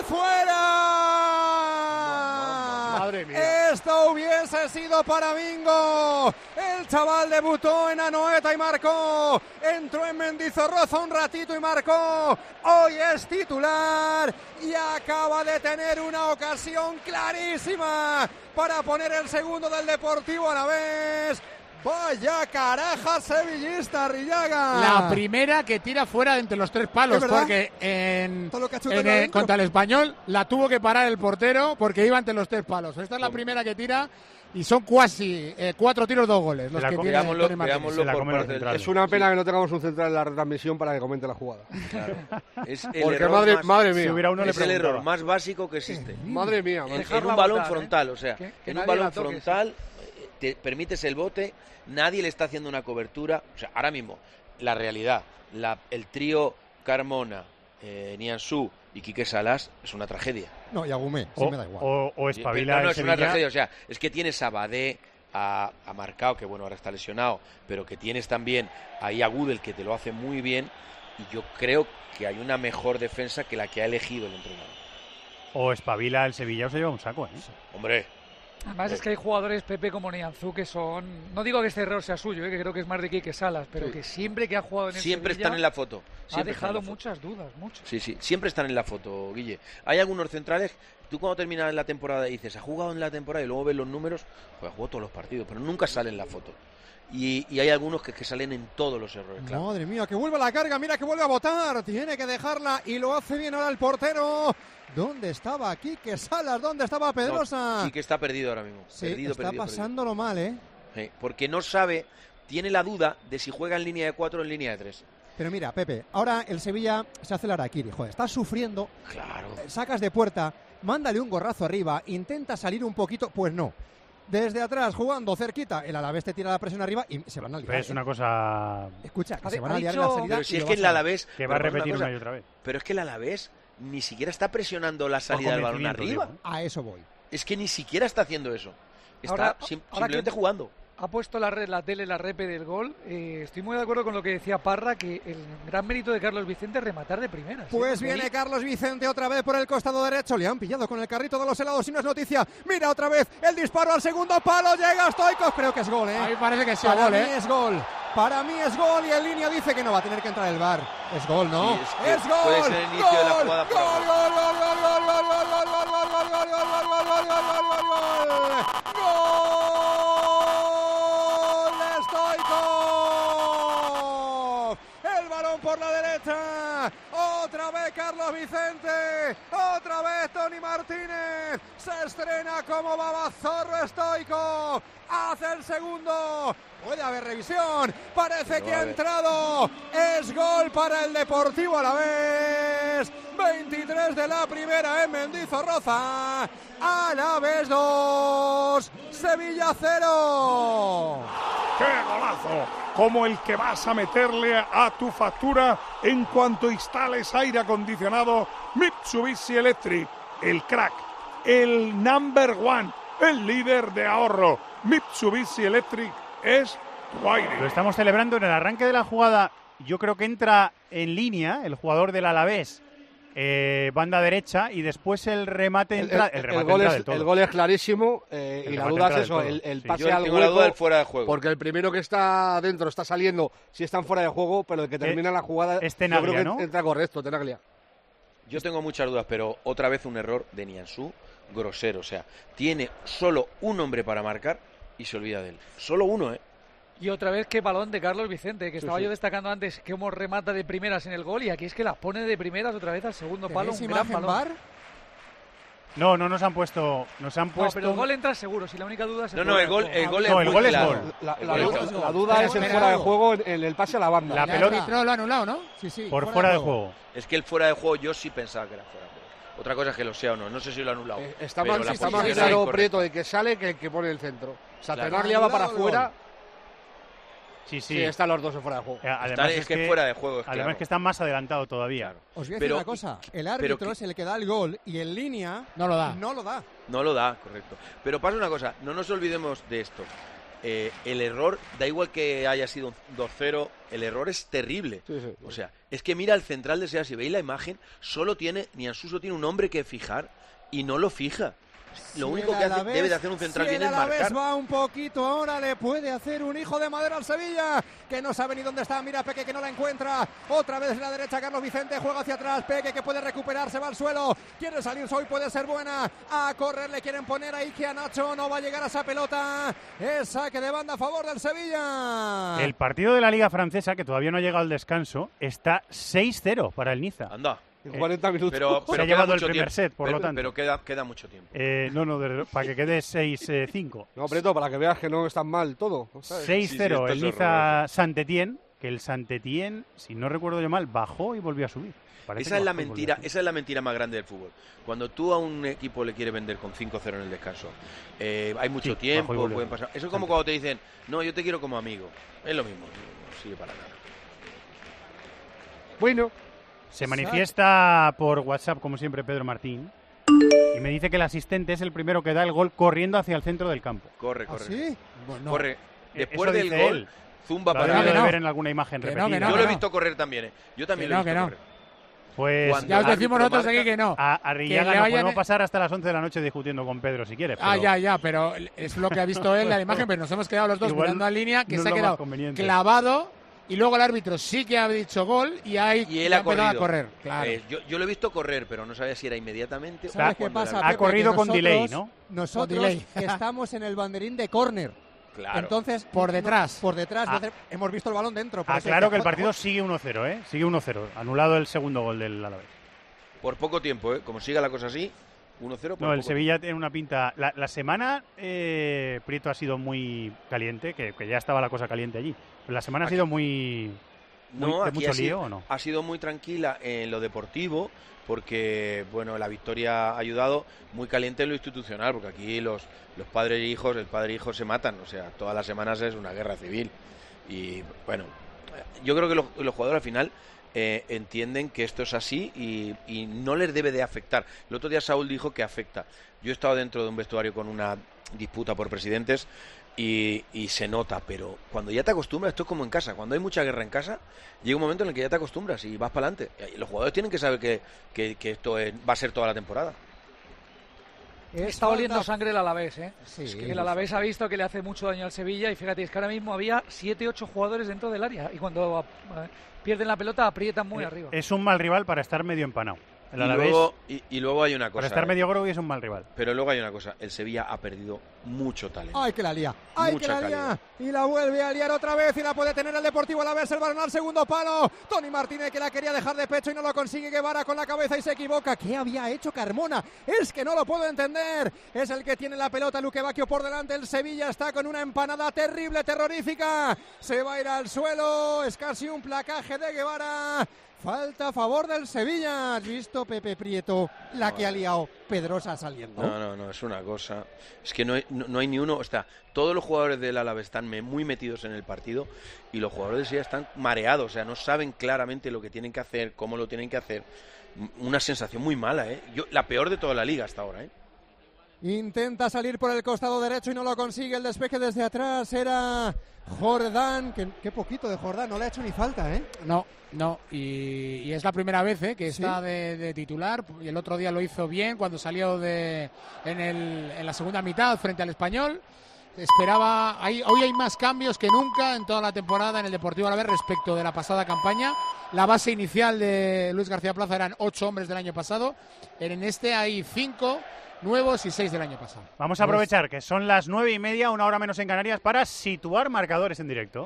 E: fuera!
L: Madre mía.
E: Esto hubiese sido para Bingo. El chaval debutó en Anoeta y marcó. Entró en Mendizorroza un ratito y marcó. Hoy es titular y acaba de tener una ocasión clarísima para poner el segundo del Deportivo Alavés. Vaya caraja sevillista, Arrillaga.
N: La primera que tira fuera de entre los tres palos,
E: ¿Es verdad?
N: porque en,
E: Todo lo que ha hecho
N: en
E: todo
N: el-
E: adentro.
N: contra el Español la tuvo que parar el portero porque iba entre los tres palos. Esta es la
M: Hombre.
N: primera que tira y son casi eh, cuatro tiros, dos goles los
D: Se la
N: que
D: co-
N: tiene
M: veámoslo-
N: Tony Martínez.
M: veámoslo
D: Se la
M: por
D: comen los
M: parte del-
D: centrales.
L: Es una pena
M: Sí.
L: que no tengamos un central en la retransmisión para que comente la jugada.
M: Claro. Es el
L: Porque
M: error
L: madre,
M: más,
L: madre
D: Si
L: mía,
D: hubiera uno le
M: es el
D: preguntaba.
M: error más básico que existe.
L: madre mía.
M: En,
L: madre-
M: en
O: Dejarla
M: un balón
O: botar, ¿eh?
M: frontal, o sea,
O: Que- que
M: en un
O: nadie
M: balón
O: la toque,
M: frontal eh, te permites el bote, nadie le está haciendo una cobertura. O sea, ahora mismo, la realidad, la, el trío Carmona, eh, Nianzú y Quique Salas es una tragedia.
E: No, y Agumé, sí
D: O,
E: me da igual.
D: o, o
M: Sí,
D: espabila
M: pero no,
D: el
M: es una
D: Sevilla.
M: tragedia, o sea, es que tienes a Badé, a, a Marcao, que bueno, ahora está lesionado, pero que tienes también ahí a Gudel, que te lo hace muy bien, y yo creo que hay una mejor defensa que la que ha elegido el entrenador.
D: O espabila el Sevilla o se lleva un saco, ¿eh?
M: Hombre,
O: Además es que hay jugadores, Pepe, como Nianzú, que son... No digo que este error sea suyo, ¿eh? que creo que es más de Quique Salas, pero
M: Sí.
O: que siempre que ha jugado en el
M: siempre
O: Sevilla
M: están en la foto.
O: ha
M: Siempre están en
O: dejado
M: la foto.
O: muchas dudas, muchas.
M: Sí, sí, siempre están en la foto, Guille. Hay algunos centrales, tú cuando terminas la temporada y dices, ha jugado en la temporada y luego ves los números, pues ha jugado todos los partidos, pero nunca sale en la foto. Y, y hay algunos que, que salen en todos los errores, claro.
E: Madre mía, que vuelve la carga, mira que vuelve a botar. Tiene que dejarla y lo hace bien ahora el portero. ¿Dónde estaba Quique Salas? ¿Dónde estaba Pedrosa?
M: No, sí que está perdido ahora mismo.
E: Sí,
M: perdido,
E: está
M: perdido,
E: pasándolo mal, ¿eh?
M: perdido. Sí, porque no sabe, tiene la duda de si juega en línea de cuatro o en línea de tres.
E: Pero mira, Pepe, ahora el Sevilla se hace el araquiri. Joder, está sufriendo,
M: Claro.
E: sacas de puerta, mándale un gorrazo arriba, intenta salir un poquito, pues no. Desde atrás, jugando cerquita, el Alavés te tira la presión arriba y se van a liar.
D: Pero es
E: ¿eh?
D: una cosa
E: Escucha, que
O: Ha
E: se
O: di-
E: van a
O: ha
E: liar en
O: dicho-
E: la salida.
M: Pero
E: y
M: si es
E: lo
M: que
E: vas
M: el
E: a-
M: Alavés...
D: que va a
M: pero
D: repetir
M: cosa,
D: una y otra vez.
M: Pero es que el Alavés ni siquiera está presionando la salida del balón
D: convencimiento,
M: arriba.
D: digo.
E: A eso voy.
M: Es que ni siquiera está haciendo eso. Está
O: Ahora-
M: sim-
O: ahora
M: simplemente
O: que-
M: jugando.
O: Ha puesto la, red, la tele, la repe del gol. Eh, estoy muy de acuerdo con lo que decía Parra, que el gran mérito de Carlos Vicente es rematar de primeras. ¿eh?
E: Pues
O: Porque
E: viene
O: ahí-
E: Carlos Vicente otra vez por el costado derecho. Le han pillado con el carrito de los helados y no es noticia. Mira otra vez el disparo al segundo palo. Llega Stoikov. Creo que es gol, ¿eh?
N: Ahí parece que sí,
E: Para
N: gol,
E: mí
N: ¿eh?
E: es gol. Para mí es gol y en línea dice que no va a tener que entrar el V A R. Es gol, ¿no?
M: Sí, es que
E: es gol.
M: puede ser el inicio de la
E: Gol,
M: jugada por
E: gol,
M: abajo.
E: gol, gol, gol, gol, gol, gol, gol, gol, gol, gol, gol, gol, gol, gol, gol, gol, gol, gol. ¡Gol de Stoikov! El balón por la derecha. Otra vez Carlos Vicente. Otra vez Tony Martínez. Se estrena como babazorro Stoikov. Hace el segundo. Puede haber revisión. Parece
M: No,
E: que
M: a
E: ha
M: ver.
E: entrado. Es gol para el Deportivo Alavés. veintitrés de la primera en Mendizorroza. Alavés dos. Sevilla cero.
C: ¡Qué golazo! Como el que vas a meterle a tu factura en cuanto instales aire acondicionado Mitsubishi Electric. El crack, el number one,
P: el líder de ahorro. Mitsubishi Electric es tu aire.
D: Lo estamos celebrando en el arranque de la jugada. Yo creo que entra en línea el jugador del Alavés, eh, banda derecha, y después el remate entra. El, el, el, remate
L: el, gol,
D: entra
L: es,
D: del todo.
L: el gol es clarísimo eh, y la duda es eso, el, el pase sí, al hueco, la duda del
M: fuera de juego.
L: Porque el primero que está dentro está saliendo, si están fuera de juego, pero el que termina eh, la jugada
D: es Tenaglia,
L: yo creo que
D: ¿no?
L: entra correcto, Tenaglia.
M: Yo tengo muchas dudas, pero otra vez un error de Nianzú grosero. O sea, tiene solo un hombre para marcar y se olvida de él. Solo uno, ¿eh?
O: Y otra vez qué balón de Carlos Vicente, que estaba
L: sí, sí.
O: yo destacando antes que hemos remata de primeras en el gol y aquí es que la pone de primeras otra vez al segundo palo. Un gran balón. Bar?
D: No, no nos han puesto, nos han puesto.
O: No, pero el gol entra seguro. Si la única duda es
M: el no, no, el gol, el gol es
D: no, el gol es
M: claro.
D: gol.
L: La, la, la, la, la duda es el fuera de juego en, en el pase a la banda.
D: La pelota
N: lo ha anulado, ¿no? Sí, sí.
D: Por fuera, fuera de, juego. de juego.
M: Es que el fuera de juego yo sí pensaba que era fuera de juego. Otra cosa es que lo sea o no. No sé si lo ha anulado.
L: Eh, está más, está más claro Prieto de que sale que el que pone el centro. O sea, claro. Tenaglia va para afuera.
D: Sí, sí.
L: Sí, están los dos en fuera de juego.
D: Eh, además
M: es, es que, que fuera de juego. Es
D: además
M: claro.
D: que están más adelantados todavía.
E: Claro. Os voy a decir
M: pero,
E: una cosa. El árbitro
M: pero,
E: es el que da el gol y en línea
N: no lo da.
E: No lo da.
M: No lo da, correcto. Pero pasa una cosa, no nos olvidemos de esto. Eh, el error, da igual que haya sido un dos cero, el error es terrible.
L: Sí, sí, sí.
M: O sea, es que mira el central de SEA, si veis la imagen, solo tiene, Nianzú tiene un hombre que fijar y no lo fija. Lo
E: si
M: único que hace,
E: vez,
M: debe de hacer un central
E: si
M: bien es marcar.
E: Va un poquito ahora, le puede hacer un hijo de madera al Sevilla, que no sabe ni dónde está. Mira Peque que no la encuentra. Otra vez en la derecha Carlos Vicente, juega hacia atrás. Peque que puede recuperar, se va al suelo. Quiere salir, hoy puede ser buena. A correr le quieren poner ahí que a Nacho no va a llegar a esa pelota. Es saque de banda a favor del Sevilla.
D: El partido de la Liga Francesa, que todavía no ha llegado al descanso, está seis cero para el Niza.
M: Anda.
L: En cuarenta minutos.
M: Pero, pero
D: se ha llevado el primer
M: tiempo.
D: set, por
M: pero,
D: lo tanto.
M: Pero queda, queda mucho tiempo.
D: Eh, no, no, de, para que quede seis cinco.
L: No, Preto, para que veas que no es tan mal todo.
D: seis cero sí, sí, el Niza Saint-Étienne, que el Saint-Étienne, si no recuerdo yo mal, bajó y volvió a subir. Parece
M: esa es la mentira, esa es la mentira más grande del fútbol. Cuando tú a un equipo le quieres vender con cinco cero en el descanso, eh, hay mucho sí, tiempo, pueden pasar. Eso es como cuando te dicen, no, yo te quiero como amigo. Es lo mismo, no sirve para nada.
L: Bueno.
D: Se manifiesta por WhatsApp, como siempre, Pedro Martín, y me dice que el asistente es el primero que da el gol corriendo hacia el centro del campo.
M: Corre, corre.
E: ¿Ah, sí? Bueno,
M: corre. Después
D: Del
M: del gol,
D: él.
M: zumba
D: lo
M: para
D: allá.
M: no,
D: de ver en alguna imagen
N: que
D: repetida.
N: no, que no,
M: Yo lo he
N: no.
M: visto correr también, ¿eh? Yo también
N: que
M: lo he
N: no,
M: visto
N: que no.
M: correr.
D: Pues
M: Cuando
N: ya os decimos nosotros marca, aquí que no.
D: A Arrillaga no podemos pasar hasta las once de la noche discutiendo con Pedro si quieres.
N: Ah, ya, ya, pero es lo que ha visto él en la imagen, pero nos hemos quedado los dos
D: igual
N: mirando en línea, que
D: no
N: se ha quedado clavado. Y luego el árbitro sí que ha dicho gol y, hay,
M: y él ha corrido.
N: a correr. Claro.
M: Eh, yo, yo lo he visto correr, pero no sabía si era inmediatamente.
E: ¿Sabes
M: o
E: qué pasa?
D: Ha
E: Pepe,
D: corrido con
E: nosotros,
D: delay, ¿no?
E: Nosotros
N: delay.
E: que estamos en el banderín de córner.
M: Claro.
E: Entonces,
N: por detrás.
E: No, por detrás.
D: Ah.
E: Hemos visto el balón dentro.
D: Ah, claro que el partido sigue uno cero, ¿eh? Sigue uno cero. Anulado el segundo gol del Alavés.
M: Por poco tiempo, ¿eh? Como siga la cosa así, uno cero.
D: No, el
M: poco
D: Sevilla
M: tiempo.
D: tiene una pinta... La, la semana, eh, Prieto, ha sido muy caliente, que, que ya estaba la cosa caliente allí. Pero la semana aquí. ha sido muy... Muy,
M: no,
D: ¿de
M: aquí
D: mucho
M: ha sido,
D: lío o no?
M: Ha sido muy tranquila en lo deportivo, porque bueno, la victoria ha ayudado, muy caliente en lo institucional, porque aquí los, los padres e hijos, el padre e hijo se matan, o sea, todas las semanas es una guerra civil. Y bueno, yo creo que los, los jugadores al final eh, entienden que esto es así y, y no les debe de afectar. El otro día Saúl dijo que afecta. Yo he estado dentro de un vestuario con una disputa por presidentes y, y se nota, pero cuando ya te acostumbras, esto es como en casa, cuando hay mucha guerra en casa, llega un momento en el que ya te acostumbras y vas para adelante. Los jugadores tienen que saber que, que, que esto es, va a ser toda la temporada.
O: Está oliendo sangre el Alavés, ¿eh?
E: Sí,
O: es que el Alavés ha visto que le hace mucho daño al Sevilla y fíjate, es que ahora mismo había siete ocho jugadores dentro del área y cuando eh, pierden la pelota aprietan muy
D: eh,
O: arriba.
D: Es un mal rival para estar medio empanado. El
M: y,
D: Alavés,
M: luego, y, y luego hay una cosa.
D: Para estar
M: eh,
D: medio grogui es un mal rival.
M: Pero luego hay una cosa. El Sevilla ha perdido mucho talento.
E: ¡Ay, que la lía! ¡Ay,
M: Mucha
E: que la
M: calidad.
E: lía! Y la vuelve a liar otra vez y la puede tener el Deportivo Alavés. El balón al segundo palo. Tony Martínez que la quería dejar de pecho y no lo consigue. Guevara con la cabeza y se equivoca. ¿Qué había hecho Carmona? Es que no lo puedo entender. Es el que tiene la pelota. Luque Bacchio por delante. El Sevilla está con una empanada terrible, terrorífica. Se va a ir al suelo. Es casi un placaje de Guevara. Falta a favor del Sevilla. ¿Has visto, Pepe Prieto, la que ha liado Pedrosa saliendo?
M: No, no, no, es una cosa. Es que no hay, no, no hay ni uno. Está, todos los jugadores del Alavés están me, muy metidos en el partido y los jugadores del Sevilla están mareados. O sea, no saben claramente lo que tienen que hacer, cómo lo tienen que hacer. Una sensación muy mala, ¿eh? Yo, la peor de toda la liga hasta ahora, ¿eh?
E: Intenta salir por el costado derecho y no lo consigue. El despeje desde atrás era Jordán. Qué, qué poquito de Jordán, no le ha hecho ni falta, ¿eh?
N: No, no. Y, y es la primera vez ¿eh? que
E: ¿Sí?
N: está de, de titular. Y el otro día lo hizo bien cuando salió de en, el, en la segunda mitad frente al Español. Esperaba, hay, hoy hay más cambios que nunca en toda la temporada en el Deportivo Alavés respecto de la pasada campaña. La base inicial de Luis García Plaza eran ocho hombres del año pasado. En este hay cinco nuevos y seis del año pasado.
D: Vamos a aprovechar que son las nueve y media, una hora menos en Canarias, para situar marcadores en directo.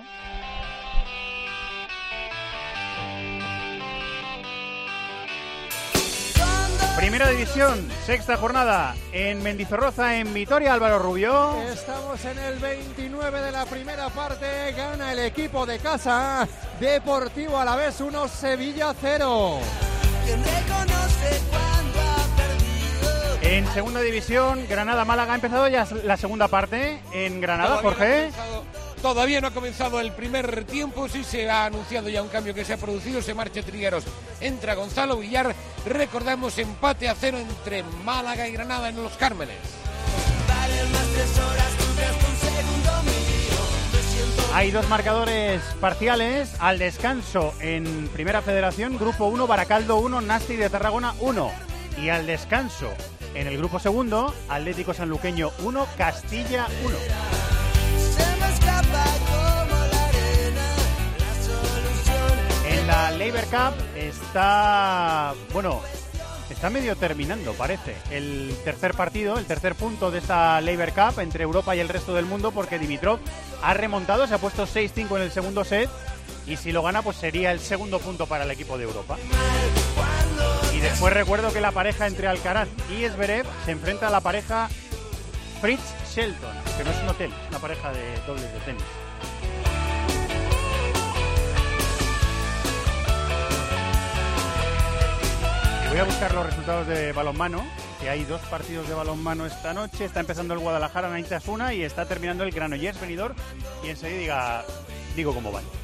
D: Primera división, sexta jornada en Mendizorroza, en Vitoria. Álvaro Rubio.
E: Estamos en el veintinueve de la primera parte. Gana el equipo de casa. Deportivo Alavés uno, Sevilla cero.
D: En segunda división, Granada-Málaga. Ha empezado ya la segunda parte en Granada, Jorge.
F: Todavía no ha comenzado el primer tiempo, sí se ha anunciado ya un cambio que se ha producido, se marcha Trigueros, entra Gonzalo Villar, recordamos empate a cero entre Málaga y Granada en Los Cármenes.
D: Hay dos marcadores parciales al descanso en Primera Federación, Grupo uno, Baracaldo uno, Nasti de Tarragona uno. Y al descanso en el Grupo Segundo, Atlético Sanluqueño uno, Castilla uno. En la Labour Cup está, bueno, está medio terminando, parece, el tercer partido, el tercer punto de esta Labour Cup entre Europa y el resto del mundo, porque Dimitrov ha remontado, se ha puesto seis cinco en el segundo set y si lo gana pues sería el segundo punto para el equipo de Europa. Y después recuerdo que la pareja entre Alcaraz y Zverev se enfrenta a la pareja Fritz Shelton, que no es un hotel, es una pareja de dobles de tenis. Y voy a buscar los resultados de balonmano, que hay dos partidos de balonmano esta noche. Está empezando el Guadalajara Naitasuna y está terminando el Granollers Benidorm, y enseguida diga, digo cómo van.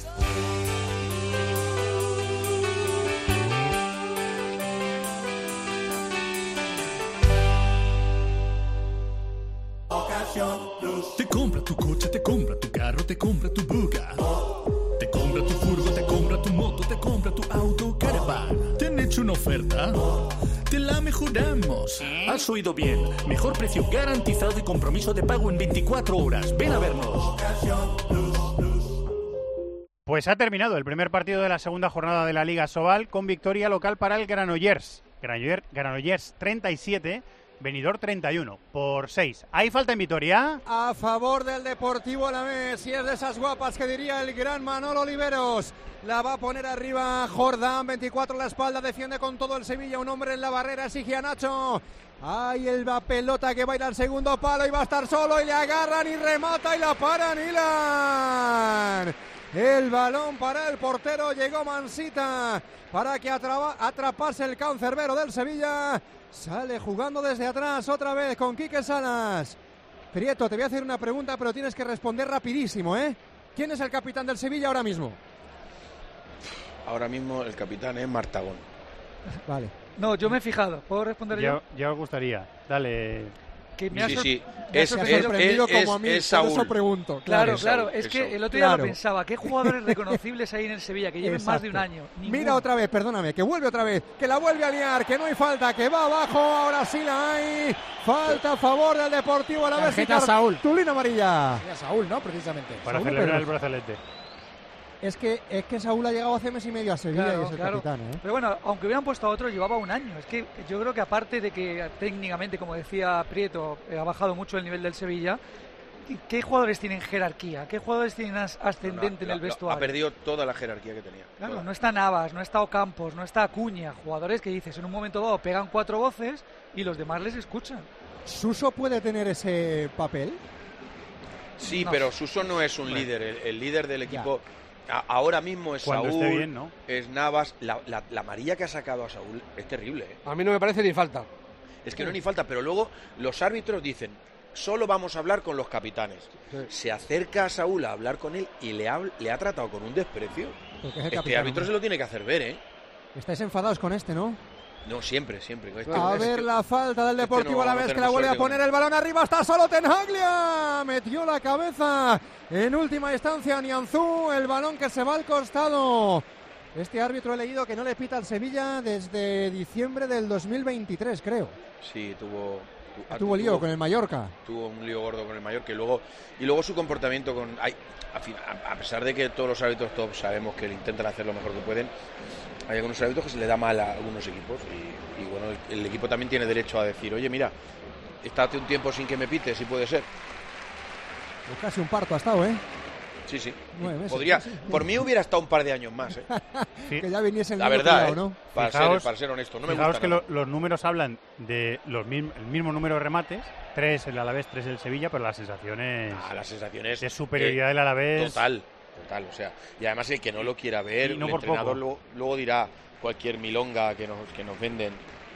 Q: Te compra tu coche, te compra tu carro, te compra tu buga. Te compra tu furgo, te compra tu moto, te compra tu auto, caravan. ¿Te han hecho una oferta? Te la mejoramos. Has oído bien. Mejor precio garantizado y compromiso de pago en veinticuatro horas. Ven a vernos.
D: Pues ha terminado el primer partido de la segunda jornada de la Liga Sobal con victoria local para el Granollers. Granollers, Granollers treinta y siete. Benidorm treinta y uno por seis. ¿Hay falta en Vitoria?
E: A favor del Deportivo Alavés, y es de esas guapas que diría el gran Manolo Oliveros. La va a poner arriba Jordán, veinticuatro a la espalda, defiende con todo el Sevilla, un hombre en la barrera, exige a Nacho. Ahí el va pelota que va a ir al segundo palo y va a estar solo y le agarran y remata y la paran Ilan. El balón para el portero, llegó Mansita para que atrapa, atrapase el cancerbero del Sevilla. Sale jugando desde atrás otra vez con Quique Salas. Prieto, te voy a hacer una pregunta, pero tienes que responder rapidísimo, ¿eh? ¿Quién es el capitán del Sevilla ahora mismo?
M: Ahora mismo el capitán es Martagón.
E: Vale.
O: No, yo me he fijado. ¿Puedo responder yo?
D: Ya, ya os gustaría. Dale.
O: Que me
M: sí,
O: ha
M: sí.
O: Me
M: es,
O: ha
M: es,
E: sorprendido
M: es,
E: como a mí,
M: es
E: por
M: Saúl.
E: eso pregunto.
O: Claro,
M: es
O: claro,
M: Saúl,
O: es
M: es
O: que
M: Saúl.
O: el otro día
E: Claro.
O: lo pensaba. ¿Qué jugadores reconocibles hay en el Sevilla que lleven más de un año? Ninguno.
E: Mira otra vez, perdóname, que vuelve otra vez, que la vuelve a liar, que no hay falta, que va abajo, ahora sí la hay. Falta a favor del Deportivo Alavés.
N: Tarjeta Saúl.
E: Tulina amarilla.
N: Era Saúl, ¿no? Precisamente.
D: Para
E: Saúl,
D: celebrar
E: pero-
D: el brazalete.
E: Es que, es que Saúl ha llegado hace mes y medio a Sevilla
O: Claro,
E: y es el
O: claro.
E: capitán, ¿eh?
O: Pero bueno, aunque hubieran puesto a otro, llevaba un año. Es que yo creo que aparte de que técnicamente, como decía Prieto, eh, ha bajado mucho el nivel del Sevilla, ¿qué jugadores tienen jerarquía? ¿Qué jugadores tienen as- ascendente
M: No,
O: en el
M: no,
O: vestuario?
M: Ha perdido toda la jerarquía que tenía.
O: Claro,
M: Toda.
O: no está Navas, no está Ocampos, no está Acuña, jugadores que dices en un momento dado pegan cuatro voces y los demás les escuchan.
E: ¿Suso puede tener ese papel?
M: Sí,
O: No.
M: pero Suso no es un líder. El, el líder del equipo a- ahora mismo es
D: Cuando
M: Saúl,
D: esté bien, ¿no?
M: es Navas. La, la, la amarilla que ha sacado a Saúl es terrible, ¿eh?
L: A mí no me parece ni falta.
M: Es que no ni falta, pero luego los árbitros dicen, solo vamos a hablar con los capitanes.
L: Sí.
M: Se acerca a Saúl a hablar con él y le ha, le ha tratado con un desprecio.
E: Porque es el
M: Este
E: capitán,
M: árbitro
E: hombre.
M: se lo tiene que hacer ver, ¿eh?
E: Estáis enfadados con este, ¿no?
M: No, siempre, siempre. Este,
E: a
M: este,
E: ver la falta del Deportivo
M: este no,
E: a la vez
M: no
E: que la vuelve a poner
M: con...
E: el balón arriba, está solo Tenaglia, metió la cabeza en última instancia Nianzú, el balón que se va al costado. Este árbitro he leído que no le pita al Sevilla desde diciembre del dos mil veintitrés, creo.
M: Sí, tuvo...
E: Tu, tuvo lío tuvo, con el Mallorca.
M: Tuvo un lío gordo con el Mallorca y luego, y luego su comportamiento con... Ay, a, a pesar de que todos los árbitros top sabemos que le intentan hacer lo mejor que pueden, hay algunos árbitros que se le da mal a algunos equipos y, y bueno, el, el equipo también tiene derecho a decir, oye, mira, estate un tiempo sin que me pites, si puede ser.
E: Pues casi un parto ha estado, ¿eh?
M: Sí, sí.
E: Meses,
M: Podría,
E: sí, sí.
M: Por mí hubiera estado un par de años más, ¿eh?
E: Sí. Que ya viniese el
M: la verdad,
E: cuidado,
M: ¿eh?
E: ¿no?
M: Para,
D: fijaos,
M: ser, para ser honesto, no me
D: fijaos
M: gusta
D: que
M: nada.
D: lo, los números hablan de los mismos, el mismo número de remates, tres el Alavés, tres el Sevilla, pero las sensaciones,
M: ah, las sensaciones
D: de superioridad eh, del Alavés.
M: Total, total, o sea, y además el que no lo quiera ver,
D: no
M: el entrenador luego, luego dirá cualquier milonga que nos, que nos venden.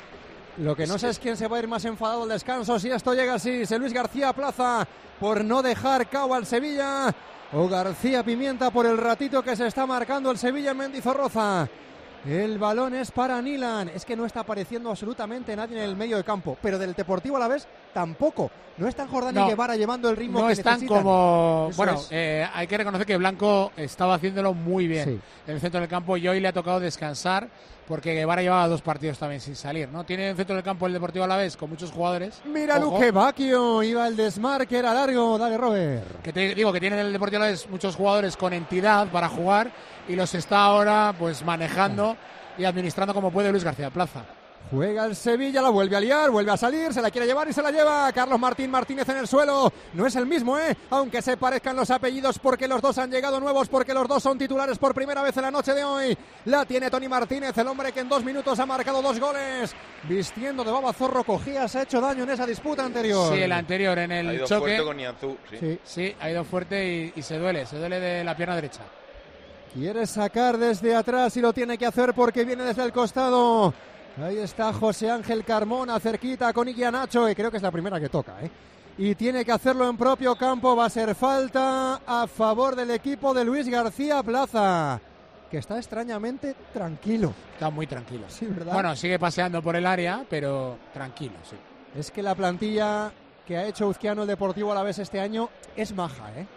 E: Lo que no sé es quién se va a ir más enfadado al descanso si esto llega así. Si Luis García Plaza por no dejar cao al Sevilla o García Pimienta por el ratito que se está marcando el Sevilla en Mendizorroza. El balón es para Nilan. Es que no está apareciendo absolutamente nadie en el medio de campo, pero del Deportivo Alavés tampoco. No están Jordán
N: no,
E: y Guevara llevando el ritmo
N: no
E: que
N: están
E: necesitan.
N: como
E: Eso
N: bueno
E: es.
N: eh, hay que reconocer que Blanco estaba haciéndolo muy bien
E: Sí.
N: en el centro del campo y hoy le ha tocado descansar porque Guevara llevaba dos partidos también sin salir, ¿no? Tiene en el centro del campo el Deportivo Alavés con muchos jugadores.
E: Mira
N: Ojo,
E: Luque Bacchio, iba el desmarque, era largo. Dale, Robert.
N: que te digo que tiene en el Deportivo Alavés muchos jugadores con entidad para jugar y los está ahora pues manejando y administrando como puede Luis García Plaza.
E: Juega el Sevilla, la vuelve a liar, vuelve a salir, se la quiere llevar y se la lleva. Carlos Martín Martínez en el suelo. No es el mismo, ¿eh? Aunque se parezcan los apellidos porque los dos han llegado nuevos, porque los dos son titulares por primera vez en la noche de hoy. La tiene Tony Martínez, el hombre que en dos minutos ha marcado dos goles. Vistiendo de baba zorro, Cogía, se ha hecho daño en esa disputa anterior.
N: Sí, el anterior en el
M: ha ido
N: choque.
M: fuerte con Nianzú, sí.
E: Sí.
N: Sí, ha ido fuerte y, y se duele, se duele de la pierna derecha.
E: Quiere sacar desde atrás y lo tiene que hacer porque viene desde el costado. Ahí está José Ángel Carmona cerquita con Iggy Nacho, y creo que es la primera que toca, ¿eh? Y tiene que hacerlo en propio campo. Va a ser falta a favor del equipo de Luis García Plaza, que está extrañamente tranquilo.
N: Está muy tranquilo.
E: Sí, ¿verdad?
N: Bueno, sigue paseando por el área, pero tranquilo, sí.
E: Es que la plantilla que ha hecho Uzquiano el Deportivo Alavés este año es maja, ¿eh?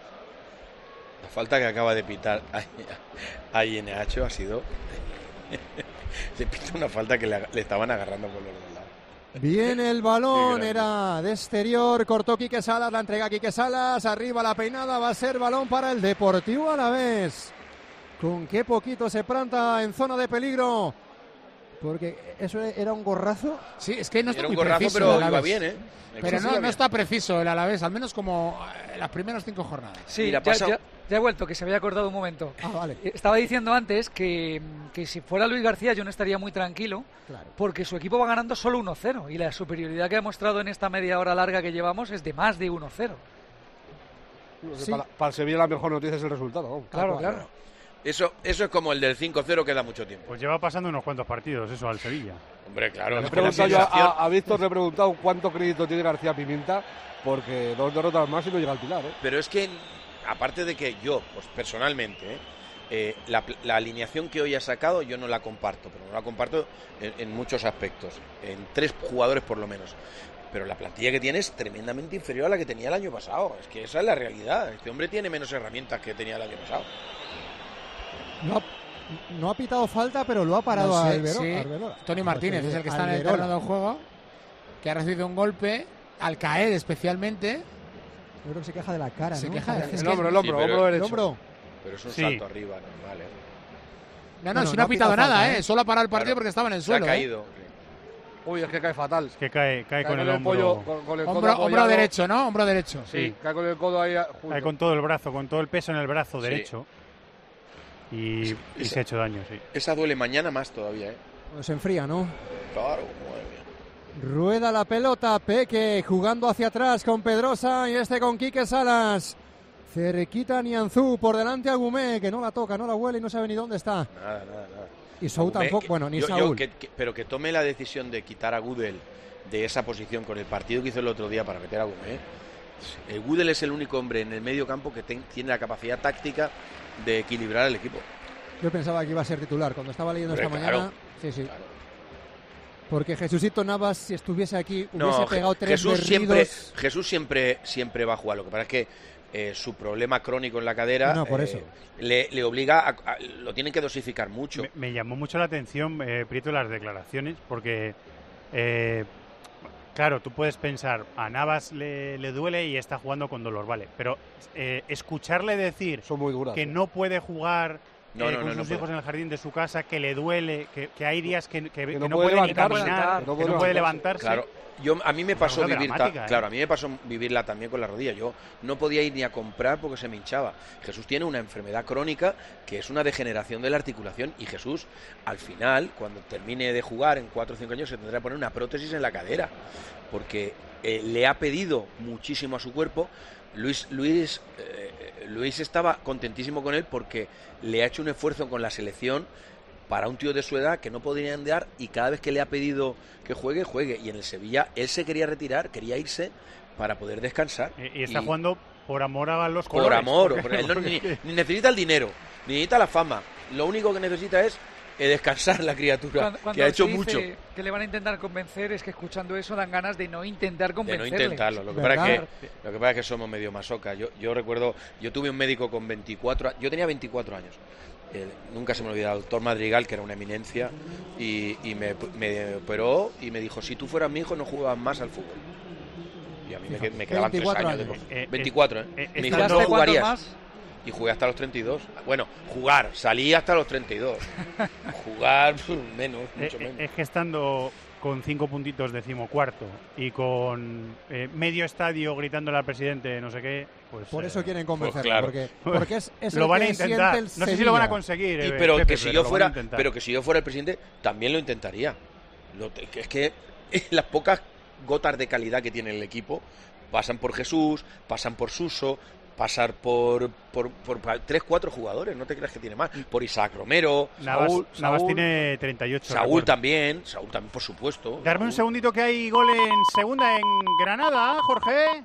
M: La falta que acaba de pitar a I N H ha sido... Se pita una falta que le, le estaban agarrando por los dos lados.
E: Viene el balón, era de exterior, cortó Quique Salas, la entrega a Quique Salas, arriba la peinada, va a ser balón para el Deportivo Alavés. Con qué poquito se planta en zona de peligro, porque eso era un gorrazo.
N: Sí, es que no está
M: Era
N: muy
M: un gorrazo,
N: preciso
M: pero
N: el
M: iba
N: Alavés.
M: bien, ¿eh?
N: Pero
M: Sí,
N: no,
M: iba
N: no
M: bien.
N: está preciso el Alavés, al menos como eh, las primeras cinco jornadas.
O: Sí,
M: Mira,
O: ya,
M: pasa-
O: ya- ya he vuelto, que se había acordado un momento.
E: Ah, vale.
O: Estaba diciendo antes que, que si fuera Luis García yo no estaría muy tranquilo,
E: Claro.
O: porque su equipo va ganando solo uno cero y la superioridad que ha mostrado en esta media hora larga que llevamos es de más de uno cero.
E: Sí.
L: Para, para el Sevilla la mejor noticia es el resultado. vamos.
O: Claro,
E: cual.
O: claro.
M: Eso, eso es como el del cinco cero que da mucho tiempo.
D: Pues lleva pasando unos cuantos partidos eso al Sevilla.
M: Hombre, claro.
L: Le he
M: es que la
L: preguntado yo a,
M: sensación-
L: a- a Víctor, le he preguntado cuánto crédito tiene García Pimienta, porque dos derrotas más y no llega al Pilar, ¿eh?
M: Pero es que, aparte de que yo, pues personalmente, ¿eh? Eh, la, la alineación que hoy ha sacado yo no la comparto, pero no la comparto en, en muchos aspectos, en tres jugadores por lo menos. Pero la plantilla que tiene es tremendamente inferior a la que tenía el año pasado. Es que esa es la realidad. Este hombre tiene menos herramientas que tenía el año pasado.
E: No ha, no ha pitado falta, pero lo ha parado
N: No
E: a
N: sé,
E: Albero-
N: sí.
E: Arbeloa.
N: Tony Martínez
E: Pues,
N: es el que está en el
E: Alberola.
N: terreno de juego, que ha recibido un golpe al caer especialmente.
E: Yo creo que se queja de la cara,
N: Se
E: ¿no?
N: queja de-
E: Es
L: El
E: que-
L: hombro, el hombro,
M: Sí, pero-
L: hombro
E: el
L: derecho.
E: hombro.
M: Pero es un
D: Sí.
M: salto arriba normal, ¿eh?
N: No, no,
E: Bueno,
N: si
E: no
N: no
E: ha
N: ha pitado
E: pitado
N: nada,
E: falta,
N: ¿eh?
E: ¿eh?
N: Solo ha parado el partido
M: Claro.
N: porque estaba en el
M: Se ha
N: suelo. ¿eh?
M: caído.
L: Uy, es que cae fatal.
D: Es que cae, cae, con el hombro.
L: pollo, con, con el codo
N: Hombro, hombro
L: apoyado.
N: derecho, ¿no? Hombro derecho.
L: Sí, cae con el codo ahí. Junto.
D: Cae con todo el brazo, con todo el peso en el brazo
M: Sí.
D: derecho. Y, y
M: Esa-
D: se ha hecho daño, sí.
M: Esa duele mañana más todavía, ¿eh?
E: Pues se enfría, ¿no?
M: Claro, madre mía.
E: Rueda la pelota, Peque jugando hacia atrás con Pedrosa y este con Quique Salas. Cerquita Nianzú, por delante a Gumé, que no la toca, no la huele y no sabe ni dónde está.
M: Nada, nada, nada.
E: Y Saúl
M: Agumé,
E: tampoco,
M: que-
E: bueno, ni
M: yo- yo
E: Saúl.
M: que- que- pero que tome la decisión de quitar a Gudel de esa posición con el partido que hizo el otro día para meter a Gumé. El Gudel es el único hombre en el medio campo que ten- tiene la capacidad táctica de equilibrar el equipo.
E: Yo pensaba que iba a ser titular cuando estaba leyendo
M: Hombre,
E: esta
M: claro.
E: mañana. Sí, sí.
M: Claro.
E: Porque Jesucito Navas, si estuviese aquí,
M: no,
E: hubiese pegado tres
M: Jesús
E: berridos.
M: siempre, Jesús siempre, siempre va a jugar. Lo que pasa es que eh, su problema crónico en la cadera
E: no, por
M: eh,
E: eso.
M: Le, le obliga a, a... Lo tienen que dosificar mucho.
D: Me, me llamó mucho la atención, eh, Prieto, las declaraciones, porque... Eh, claro, tú puedes pensar, a Navas le, le duele y está jugando con dolor, vale. Pero eh, escucharle decir
L: Son muy duras,
D: que
L: ¿eh?
D: no puede jugar...
M: No,
D: eh,
M: no,
D: con
M: no,
D: sus
M: no
D: hijos
M: puede.
D: en el jardín de su casa, que le duele, que, que hay días que, que, que
L: no
D: no,
L: puede
D: puede ni
L: levantarse,
D: caminar,
L: que no
D: que
L: puede
D: no puede
L: levantarse.
D: levantarse.
M: Claro, yo, a mí me pasó
D: Una cosa
M: vivir, ta-
D: dramática, ¿eh?
M: claro, a mí me pasó vivirla también con la rodilla. Yo no podía ir ni a comprar porque se me hinchaba. Jesús tiene una enfermedad crónica que es una degeneración de la articulación y Jesús, al final, cuando termine de jugar en cuatro o cinco años, se tendrá que poner una prótesis en la cadera porque eh, le ha pedido muchísimo a su cuerpo. Luis, Luis, eh, Luis estaba contentísimo con él porque le ha hecho un esfuerzo con la selección para un tío de su edad que no podría andar y cada vez que le ha pedido que juegue, juegue. Y en el Sevilla él se quería retirar, quería irse para poder descansar.
D: Y, y está
M: Y
D: jugando por amor a los
M: por
D: colores.
M: amor,
D: porque-
M: porque él no- ni,
D: porque-
M: ni necesita el dinero, ni necesita la fama. Lo único que necesita es eh, descansar la criatura,
O: Cuando, cuando
M: que ha hecho
O: se dice
M: mucho.
O: que le van a intentar convencer, es que escuchando eso dan ganas de no intentar
M: De no
O: convencerle.
M: intentarlo. Lo que,
O: ¿Verdad?
M: pasa es que, lo que pasa es que somos medio masocas. Yo, yo recuerdo, yo tuve un médico con veinticuatro años, yo tenía veinticuatro años. Eh, nunca se me olvida, el doctor Madrigal, que era una eminencia, y, y me, me operó y me dijo, si tú fueras mi hijo no jugabas más al fútbol. Y a mí me, que- me quedaban tres
E: veinticuatro
M: años. de
E: años.
M: prof-
D: Eh, eh,
M: veinticuatro, ¿eh?
D: eh,
M: me dijo,
D: estando-
M: no jugarías.
O: más?
M: Y jugué hasta los treinta y dos. Bueno, jugar, salí hasta los treinta y dos. Jugar, pf, menos, mucho
D: Eh, eh,
M: menos.
D: Es que estando con cinco puntitos decimocuarto y con eh, medio estadio gritándole al presidente no sé qué, pues...
E: Por
D: eh,
E: eso quieren convencerle,
M: claro.
E: porque, porque es, es
D: lo
E: el
D: van
E: que
D: a intentar.
E: siente el
D: No sé si
E: Sevilla.
D: lo van a conseguir,
M: Y
D: eh,
M: pero
D: Pepe,
M: que si
D: pero
M: yo
D: lo van a
M: fuera,
D: intentar.
M: pero que si yo fuera el presidente también lo intentaría. Lo te- que es que las pocas gotas de calidad que tiene el equipo pasan por Jesús, pasan por Suso, pasar por, por, por, por tres, cuatro jugadores, no te creas que tiene más, por Isaac Romero,
D: Navas,
M: Saúl,
D: Navas
M: Saúl,
D: tiene treinta y ocho.
M: Saúl
D: recuerdo.
M: también, Saúl también por supuesto.
D: Darme un
M: Saúl.
D: segundito que hay gol en segunda en Granada, Jorge.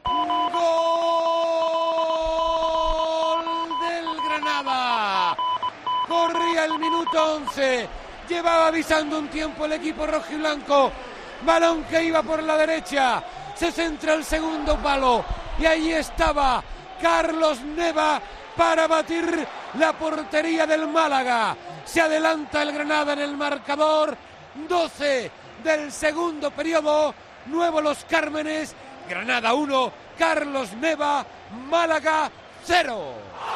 F: ¡Gol del Granada! Corría el minuto once. Llevaba avisando un tiempo el equipo rojiblanco. Balón que iba por la derecha. Se centra el segundo palo. Y ahí estaba Carlos Neva para batir la portería del Málaga. Se adelanta el Granada en el marcador. doce del segundo periodo. Nuevo Los Cármenes. Granada uno. Carlos Neva. Málaga cero.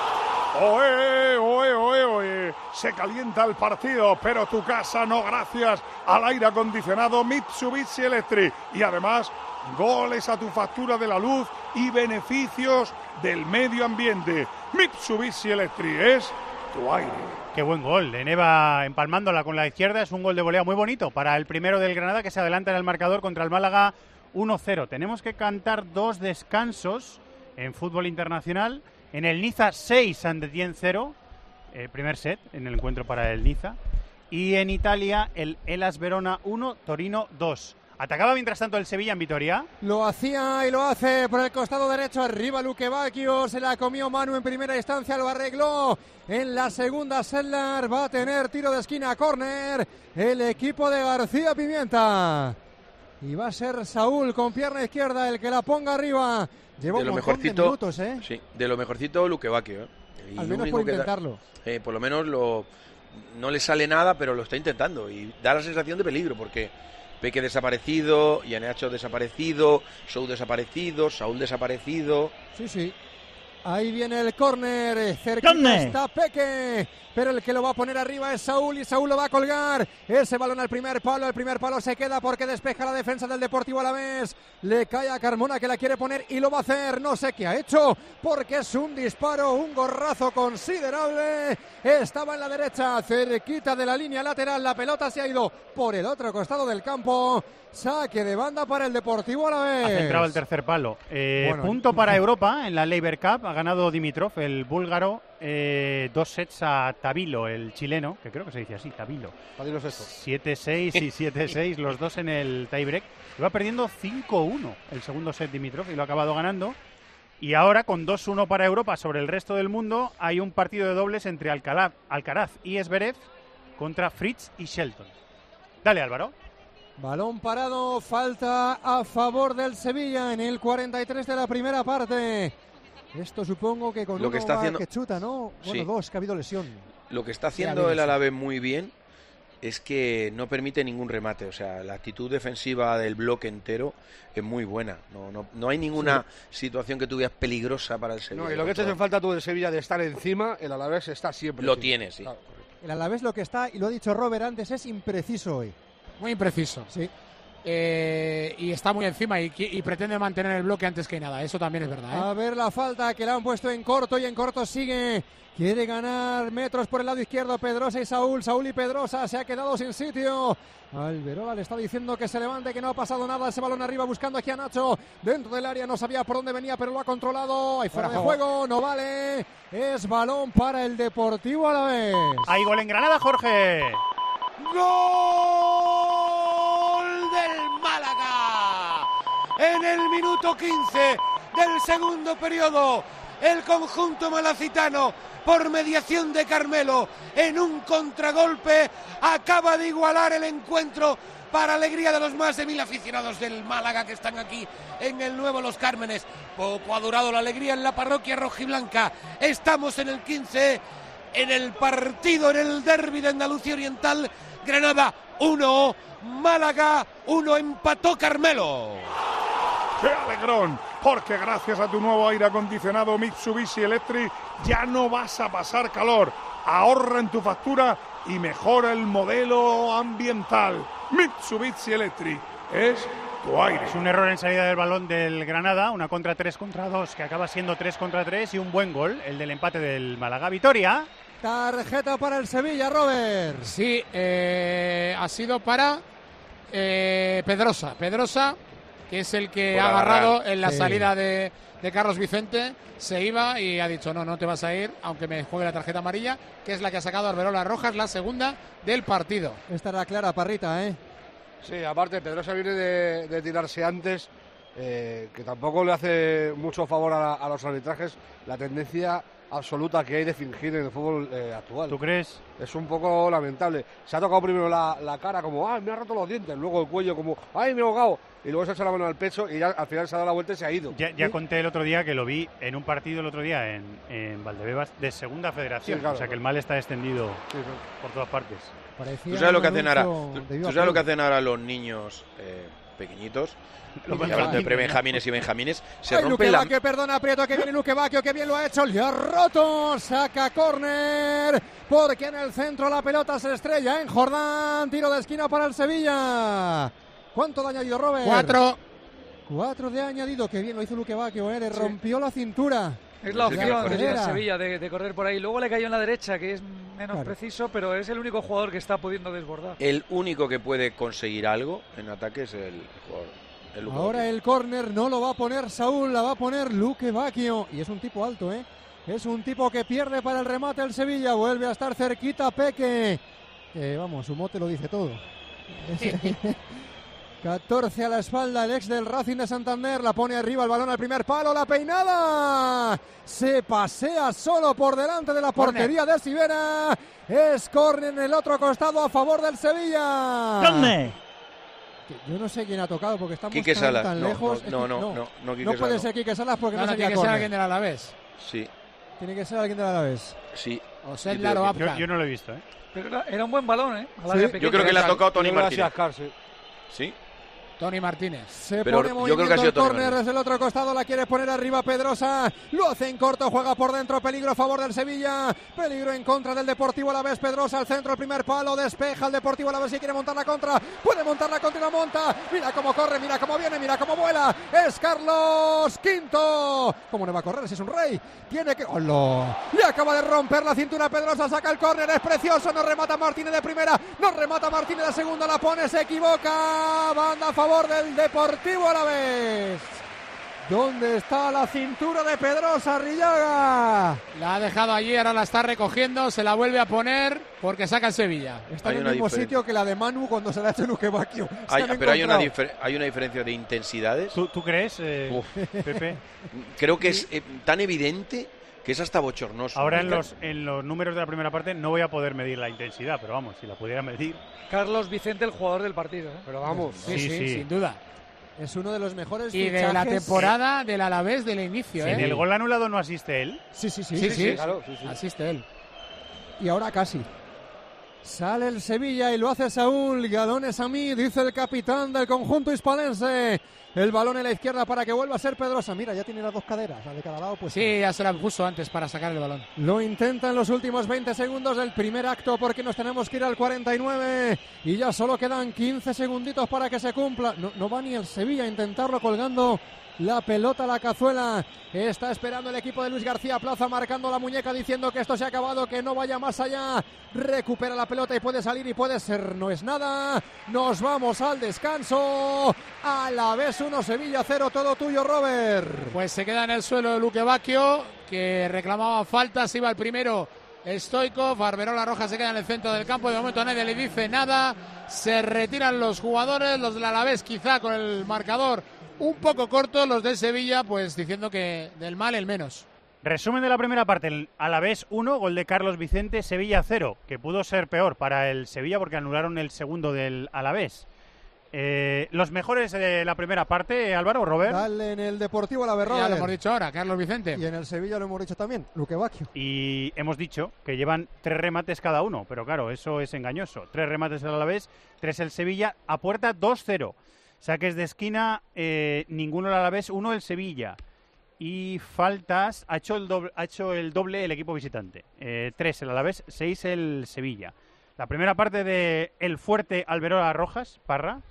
P: Oe, oe, oe, oe. Se calienta el partido, pero tu casa no gracias al aire acondicionado Mitsubishi Electric. Y además, goles a tu factura de la luz y beneficios del medio ambiente. Mitsubishi Electric es tu aire.
D: Qué buen gol de Neva empalmándola con la izquierda. Es un gol de volea muy bonito para el primero del Granada, que se adelanta en el marcador contra el Málaga uno cero. Tenemos que cantar dos descansos en fútbol internacional. En el Niza seis, Saint-Étienne cero, el primer set en el encuentro para el Niza. Y en Italia el Hellas Verona uno, Torino dos. Atacaba mientras tanto el Sevilla en Vitoria.
E: Lo hacía y lo hace por el costado derecho. Arriba Luque Bacchio. Se la comió Manu en primera instancia. Lo arregló en la segunda. Sellar va a tener tiro de esquina, córner. El equipo de García Pimienta. Y va a ser Saúl con pierna izquierda el que la ponga arriba. Lleva
M: De
E: un
M: lo
E: montón
M: mejorcito,
E: de minutos, ¿eh?
M: sí, de lo mejorcito Luque Bacchio, ¿eh? Y
E: Al
M: lo
E: menos
M: único
E: por
M: que da-
E: intentarlo.
M: eh, por lo menos lo, no le sale nada, pero lo está intentando. Y da la sensación de peligro, porque Peque desaparecido, Iannacho desaparecido, Sou desaparecido, Saúl desaparecido.
E: Sí, sí. Ahí viene el córner, cerquita
R: ¿Dónde?
E: está Peque, pero el que lo va a poner arriba es Saúl y Saúl lo va a colgar. Ese balón al primer palo, el primer palo se queda porque despeja la defensa del Deportivo Alavés. Le cae a Carmona que la quiere poner y lo va a hacer, no sé qué ha hecho, porque es un disparo, un gorrazo considerable. Estaba en la derecha, cerquita de la línea lateral, la pelota se ha ido por el otro costado del campo. Saque de banda para el Deportivo Alavés.
D: Ha centrado el tercer palo. Eh,
E: Bueno,
D: punto para Europa en la Labour Cup. Ha ganado Dimitrov, el búlgaro. Eh, dos sets a Tabilo, el chileno, que creo que se dice así, Tabilo.
L: Tabilo es esto.
D: siete seis y siete seis, los dos en el tiebreak. Iba perdiendo cinco uno el segundo set Dimitrov y lo ha acabado ganando. Y ahora, con dos uno para Europa sobre el resto del mundo, hay un partido de dobles entre Alcalá, Alcaraz y Zverev contra Fritz y Shelton. Dale, Álvaro.
E: Balón parado, falta a favor del Sevilla en el cuarenta y tres de la primera parte. Esto supongo que con
M: lo
E: uno
M: que está haciendo...
E: que chuta, ¿no? Bueno,
M: sí.
E: dos, que ha habido lesión.
M: Lo que está haciendo el Alavés muy bien es que no permite ningún remate. O sea, la actitud defensiva del bloque entero es muy buena. No, no, no hay ninguna sí. situación que tú veas peligrosa para el Sevilla.
L: No, y lo que te hace falta tú del Sevilla de estar encima, el Alavés está siempre.
M: Lo
L: encima.
M: tiene, sí.
L: Claro.
E: El Alavés lo que está, y lo ha dicho Robert antes, es impreciso hoy.
N: Muy impreciso.
E: Sí.
N: Eh, y está muy encima y, y pretende mantener el bloque antes que nada. Eso también es verdad, ¿eh?
E: A ver la falta que le han puesto en corto y en corto sigue. Quiere ganar metros por el lado izquierdo Pedrosa y Saúl. Saúl y Pedrosa se ha quedado sin sitio. Alberola le está diciendo que se levante, que no ha pasado nada. Ese balón arriba buscando aquí a Nacho. Dentro del área no sabía por dónde venía, pero lo ha controlado. Ahí fuera de juego, no vale. Es balón para el Deportivo Alavés.
D: Hay gol en Granada, Jorge.
F: ¡Gol del Málaga! En el minuto quince del segundo periodo, el conjunto malacitano, por mediación de Carmelo, en un contragolpe, acaba de igualar el encuentro para alegría de los más de mil aficionados del Málaga que están aquí en el nuevo Los Cármenes. Poco ha durado la alegría en la parroquia rojiblanca. Estamos en el quince, en el partido, en el derbi de Andalucía Oriental. Granada uno, Málaga uno, empató Carmelo.
P: ¡Qué alegrón! Porque gracias a tu nuevo aire acondicionado Mitsubishi Electric ya no vas a pasar calor. Ahorra en tu factura y mejora el modelo ambiental. Mitsubishi Electric es tu aire.
D: Es un error en salida del balón del Granada, una contra tres contra dos que acaba siendo tres contra tres y un buen gol, el del empate del Málaga. Vitoria.
E: Tarjeta para el Sevilla, Robert.
N: Sí, eh, ha sido para eh, Pedrosa. Pedrosa, que es el que
M: Por
N: ha agarrado
M: agarrar.
N: en la
E: Sí.
N: salida de, de Carlos Vicente. Se iba y ha dicho, no, no te vas a ir, aunque me juegue la tarjeta amarilla, que es la que ha sacado Arbelola Rojas, la segunda del partido.
E: Esta era clara, Parrita, ¿eh?
L: Sí, aparte Pedrosa viene de, de tirarse antes, eh, que tampoco le hace mucho favor a, a los arbitrajes la tendencia absoluta que hay de fingir en el fútbol eh, actual.
D: ¿Tú crees?
L: Es un poco lamentable. Se ha tocado primero la, la cara como, ¡ay, me ha roto los dientes! Luego el cuello como, ¡ay, me he ahogado! Y luego se ha echado la mano al pecho y ya al final se ha dado la vuelta y se ha ido.
D: Ya, ya conté el otro día que lo vi en un partido el otro día en, en Valdebebas de Segunda Federación.
L: Sí, claro,
D: o sea que
L: claro.
D: el mal está extendido
L: Sí, sí.
D: por todas partes.
E: Parecía
M: ¿Tú sabes lo
E: un
M: que hacen ahora?
E: anuncio
M: ¿Tú,
E: de
M: tú
E: Viva
M: sabes lo que
E: Plus.
M: hacen ahora los niños eh, pequeñitos?
D: Los
M: Y hablando de prebenjamines y benjamines, se
E: Ay,
M: rompen
E: Luque
M: la...
E: Bacchio, perdona, Prieto, que viene Luque Bacchio, que bien lo ha hecho, le ha roto, saca córner, porque en el centro la pelota se estrella en Jordán, tiro de esquina para el Sevilla. ¿Cuánto de añadido, Robert?
N: Cuatro.
E: Cuatro de añadido, que bien lo hizo Luque Bacchio, eh, le rompió la cintura.
O: Es la
M: Sí,
O: opción que tiene el
E: era.
O: Sevilla de, de correr por ahí. Luego le cayó en la derecha, que es menos
E: Claro.
O: preciso, pero es el único jugador que está pudiendo desbordar.
M: El único que puede conseguir algo en ataque es el jugador. El Luka
E: Ahora
M: Bacchio.
E: el córner no lo va a poner Saúl, la va a poner Luque Bacchio. Y es un tipo alto, ¿eh? Es un tipo que pierde para el remate el Sevilla. Vuelve a estar cerquita Peque. Eh, vamos, su mote lo dice todo. catorce a la espalda, el ex del Racing de Santander. La pone arriba, el balón al primer palo, la peinada. Se pasea solo por delante de la portería de Sivera. Es córner en el otro costado a favor del Sevilla.
D: ¿Dónde?
E: Yo no sé quién ha tocado porque estamos
M: Quique
E: tan,
M: Salas.
E: tan
M: No,
E: lejos.
M: no,
E: Es
M: no,
E: que
M: no, no, no, Quique
E: No puede
M: Salas,
E: ser Quique Salas porque
N: No,
E: no,
N: no,
E: sería
N: tiene que ser
E: córner.
N: alguien del Alavés.
M: Sí,
E: Tiene que ser alguien del Alavés.
M: sí.
N: O
M: Sí,
N: Sedlar
M: pero
N: o
M: que-
N: Apcar.
D: Yo, yo no lo he visto, ¿eh?
O: Pero era, era un buen balón, ¿eh? Al
E: Sí.
O: área
M: Yo
O: pequeña.
M: creo que le ha tocado Tony
L: Yo creo que
M: Martínez.
L: ha sido Ascar, sí.
M: ¿Sí?
N: Tony Martínez.
E: Se
M: Pero
E: pone
M: yo
E: movimiento
M: creo que ha sido
E: el
M: Tony
E: córner
M: Martínez.
E: desde el otro costado, la quiere poner arriba Pedrosa, lo hace en corto, juega por dentro, peligro a favor del Sevilla, peligro en contra del Deportivo Alavés. Pedrosa al centro, el primer palo, despeja el Deportivo Alavés si quiere montar la contra, puede montar la contra y la monta, mira cómo corre, mira cómo viene, mira cómo vuela, es Carlos Quinto. ¿Cómo no va a correr si es un rey? Tiene que... ¡Hola! Le acaba de romper la cintura Pedrosa, saca el córner, es precioso, no remata Martínez de primera, no remata Martínez de segunda, la pone, se equivoca, banda a favor del Deportivo Alavés. ¿Dónde está la cintura de Pedrosa, Arrillaga?
N: La ha dejado allí, ahora la está recogiendo, se la vuelve a poner porque saca el Sevilla.
E: Está
M: Hay
E: en el
M: una
E: mismo
M: diferencia.
E: sitio que la de Manu cuando se la ha hecho Luque Bacchio. Se
M: Hay-
E: han
M: pero hay una,
E: encontrado.
M: difer- hay una diferencia de intensidades.
D: ¿Tú, tú crees, eh,
M: Uf.
D: Pepe?
M: Creo que es eh, tan evidente que es hasta bochornoso.
D: Ahora en los, en los números de la primera parte no voy a poder medir la intensidad, pero vamos, si la pudiera medir...
O: Carlos Vicente, el jugador del partido, ¿eh?
L: Pero vamos,
N: sí, sí, sí, sin duda.
E: Es uno de los mejores
N: y
E: fichajes.
N: de la temporada del Alavés del inicio.
D: ¿En
N: ¿eh?
D: el gol anulado no asiste él?
E: Sí, sí, sí.
N: Sí, sí, sí,
E: claro,
N: sí, sí. Asiste él.
E: Y ahora casi. Sale el Sevilla y lo hace Saúl. Galones a mí, dice el capitán del conjunto hispalense. El balón en la izquierda para que vuelva a ser Pedrosa. Mira, ya tiene las dos caderas, la de cada lado. Pues
N: sí, ya se la puso antes para sacar el balón.
E: Lo intenta en los últimos veinte segundos del primer acto porque nos tenemos que ir al cuarenta y nueve. Y ya solo quedan quince segunditos para que se cumpla. No, no va ni el Sevilla a intentarlo colgando la pelota a la cazuela. Está esperando el equipo de Luis García Plaza, marcando la muñeca, diciendo que esto se ha acabado, que no vaya más allá. Recupera la pelota y puede salir y puede ser. No es nada. Nos vamos al descanso. Alavés uno, Sevilla cero. Todo tuyo, Robert.
N: Pues se queda en el suelo Luque Bacchio, que reclamaba falta. Se iba el primero Stoikov. Arberola Roja se queda en el centro del campo. De momento nadie le dice nada. Se retiran los jugadores, los del Alavés quizá con el marcador un poco corto, los del Sevilla pues diciendo que del mal el menos.
D: Resumen de la primera parte: el Alavés uno, gol de Carlos Vicente, Sevilla cero, que pudo ser peor para el Sevilla porque anularon el segundo del Alavés. Eh, los mejores de la primera parte, Álvaro, Robert.
E: Dale en el Deportivo Alavés.
N: Ya lo hemos dicho ahora, Carlos Vicente.
E: Y en el Sevilla lo hemos dicho también, Luque Bacchio.
D: Y hemos dicho que llevan tres remates cada uno, pero claro, eso es engañoso. Tres remates el Alavés, tres el Sevilla, a puerta dos cero. Saques de esquina, eh, ninguno el Alavés, uno el Sevilla. Y faltas, ha hecho el doble, ha hecho el, doble el equipo visitante. Eh, tres el Alavés, seis el Sevilla. La primera parte de el fuerte Alberola Rojas, Parra.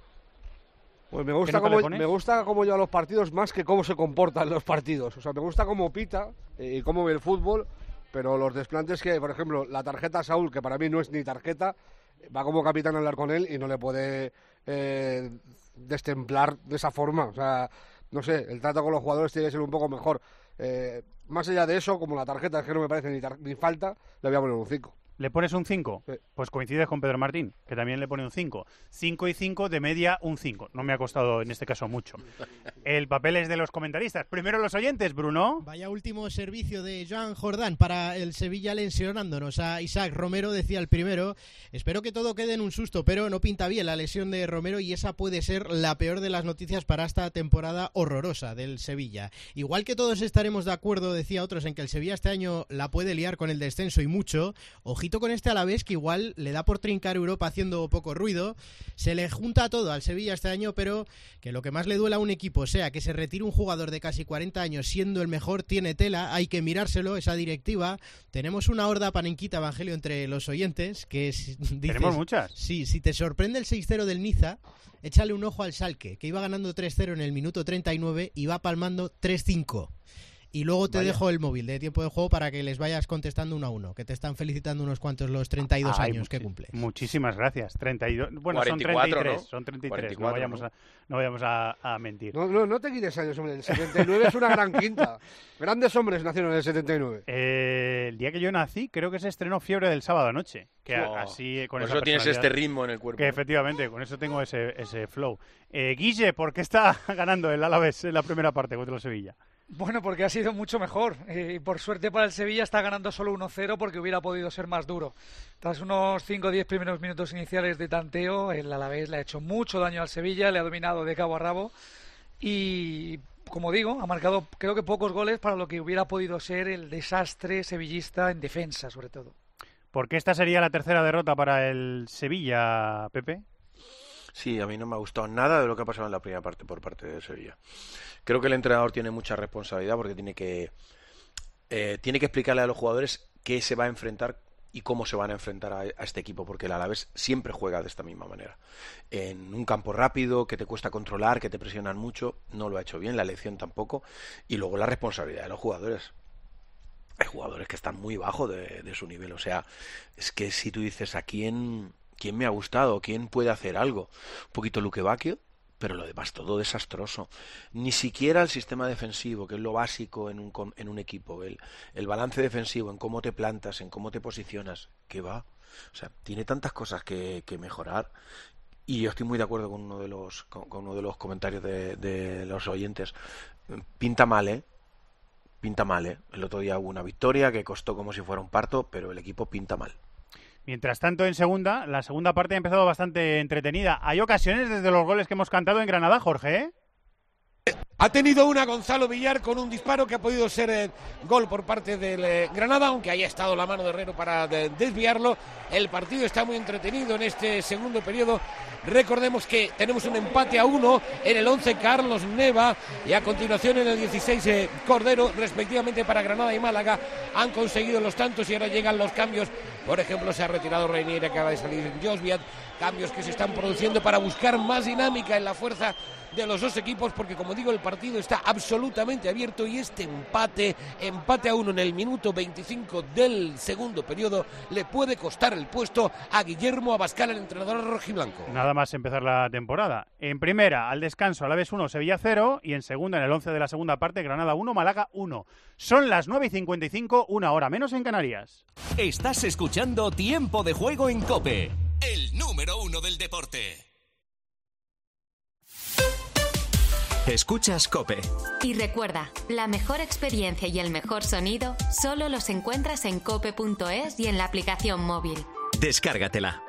L: Pues me gusta, cómo, me gusta cómo lleva los partidos más que cómo se comportan los partidos. O sea, me gusta cómo pita y eh, cómo ve el fútbol, pero los desplantes que, por ejemplo, la tarjeta a Saúl, que para mí no es ni tarjeta, va como capitán a hablar con él y no le puede eh, destemplar de esa forma. O sea, no sé, el trato con los jugadores tiene que ser un poco mejor. Eh, más allá de eso, como la tarjeta es que no me parece ni, ni falta, le voy a poner un cinco.
D: ¿Le pones un cinco?
L: Sí.
D: Pues coincides con Pedro Martín, que también le pone un cinco. cinco y cinco, de media un cinco. No me ha costado en este caso mucho. El papel es de los comentaristas. Primero los oyentes, Bruno.
G: Vaya último servicio de Joan Jordán para el Sevilla lesionándonos. A Isaac Romero decía el primero: espero que todo quede en un susto, pero no pinta bien la lesión de Romero y esa puede ser la peor de las noticias para esta temporada horrorosa del Sevilla. Igual que todos estaremos de acuerdo, decía otros, en que el Sevilla este año la puede liar con el descenso y mucho, ojito con este Alavés que igual le da por trincar Europa haciendo poco ruido. Se le junta todo al Sevilla este año, pero que lo que más le duele a un equipo sea que se retire un jugador de casi cuarenta años siendo el mejor, tiene tela, hay que mirárselo, esa directiva. Tenemos una horda panenquita, Evangelio, entre los oyentes, que es, dices,
D: tenemos muchas.
G: Sí, si te sorprende el seis cero del Niza, échale un ojo al Schalke, que iba ganando tres cero en el minuto treinta y nueve y va palmando tres cinco. Y luego te Vaya. dejo el móvil de tiempo de juego para que les vayas contestando uno a uno, que te están felicitando unos cuantos los treinta y dos Ay, años que cumple.
D: Muchísimas gracias. treinta y dos, bueno,
M: cuarenta y cuatro,
D: son treinta y tres,
M: ¿no?
D: son treinta y tres,
M: cuarenta y cuatro,
D: no vayamos,
M: ¿no?
D: a, no vayamos a, a mentir.
L: No, no, no te quites años, hombre, el setenta y nueve es una gran quinta. Grandes hombres nacieron en el setenta y nueve.
D: Eh, el día que yo nací, creo que se estrenó Fiebre del sábado anoche. Que
M: oh,
D: así, con
M: por
D: esa
M: eso tienes este ritmo en el cuerpo.
D: Que efectivamente, con eso tengo ese, ese flow. Eh, Guille, ¿por qué está ganando el Alavés en la primera parte contra el Sevilla?
O: Bueno, porque ha sido mucho mejor. Y eh, por suerte para el Sevilla está ganando solo uno cero porque hubiera podido ser más duro. Tras unos cinco o diez primeros minutos iniciales de tanteo, el Alavés le ha hecho mucho daño al Sevilla, le ha dominado de cabo a rabo y, como digo, ha marcado creo que pocos goles para lo que hubiera podido ser el desastre sevillista en defensa, sobre todo.
D: ¿Por qué esta sería la tercera derrota para el Sevilla, Pepe?
M: Sí, a mí no me ha gustado nada de lo que ha pasado en la primera parte por parte de Sevilla. Creo que el entrenador tiene mucha responsabilidad porque tiene que eh, tiene que explicarle a los jugadores qué se va a enfrentar y cómo se van a enfrentar a, a este equipo, porque el Alavés siempre juega de esta misma manera. En un campo rápido, que te cuesta controlar, que te presionan mucho, no lo ha hecho bien, la elección tampoco, y luego la responsabilidad de los jugadores. Hay jugadores que están muy bajo de, de su nivel, o sea, es que si tú dices a quién... ¿Quién me ha gustado? ¿Quién puede hacer algo? Un poquito Luque Bacchio, pero lo demás todo desastroso. Ni siquiera el sistema defensivo, que es lo básico en un, en un equipo. El, el balance defensivo, en cómo te plantas, en cómo te posicionas. ¿Qué va? O sea, tiene tantas cosas que, que mejorar. Y yo estoy muy de acuerdo con uno de los, con, con uno de los comentarios de, de los oyentes. Pinta mal, ¿eh? pinta mal, ¿eh? El otro día hubo una victoria que costó como si fuera un parto, pero el equipo pinta mal.
D: Mientras tanto, en segunda, la segunda parte ha empezado bastante entretenida. Hay ocasiones desde los goles que hemos cantado en Granada, Jorge, ¿eh?
F: Ha tenido una Gonzalo Villar con un disparo que ha podido ser eh, gol por parte del eh, Granada, aunque haya estado la mano de Herrero para de, desviarlo. El partido está muy entretenido en este segundo periodo. Recordemos que tenemos un empate a uno en el once Carlos Neva y a continuación en el dieciséis eh, Cordero, respectivamente para Granada y Málaga. Han conseguido los tantos y ahora llegan los cambios. Por ejemplo, se ha retirado Reinier, acaba de salir Josviat. Cambios que se están produciendo para buscar más dinámica en la fuerza de los dos equipos, porque como digo, el partido está absolutamente abierto y este empate, empate a uno en el minuto veinticinco del segundo periodo, le puede costar el puesto a Guillermo Abascal, el entrenador rojiblanco.
D: Nada más empezar la temporada. En primera, al descanso, Alavés uno, Sevilla cero, y en segunda, en el once de la segunda parte, Granada uno, Málaga uno. Son las nueve y cincuenta y cinco, una hora menos en Canarias.
R: Estás escuchando Tiempo de Juego en COPE, el número uno del deporte.
B: Escuchas COPE.
A: Y recuerda, la mejor experiencia y el mejor sonido solo los encuentras en cope punto es y en la aplicación móvil.
B: Descárgatela.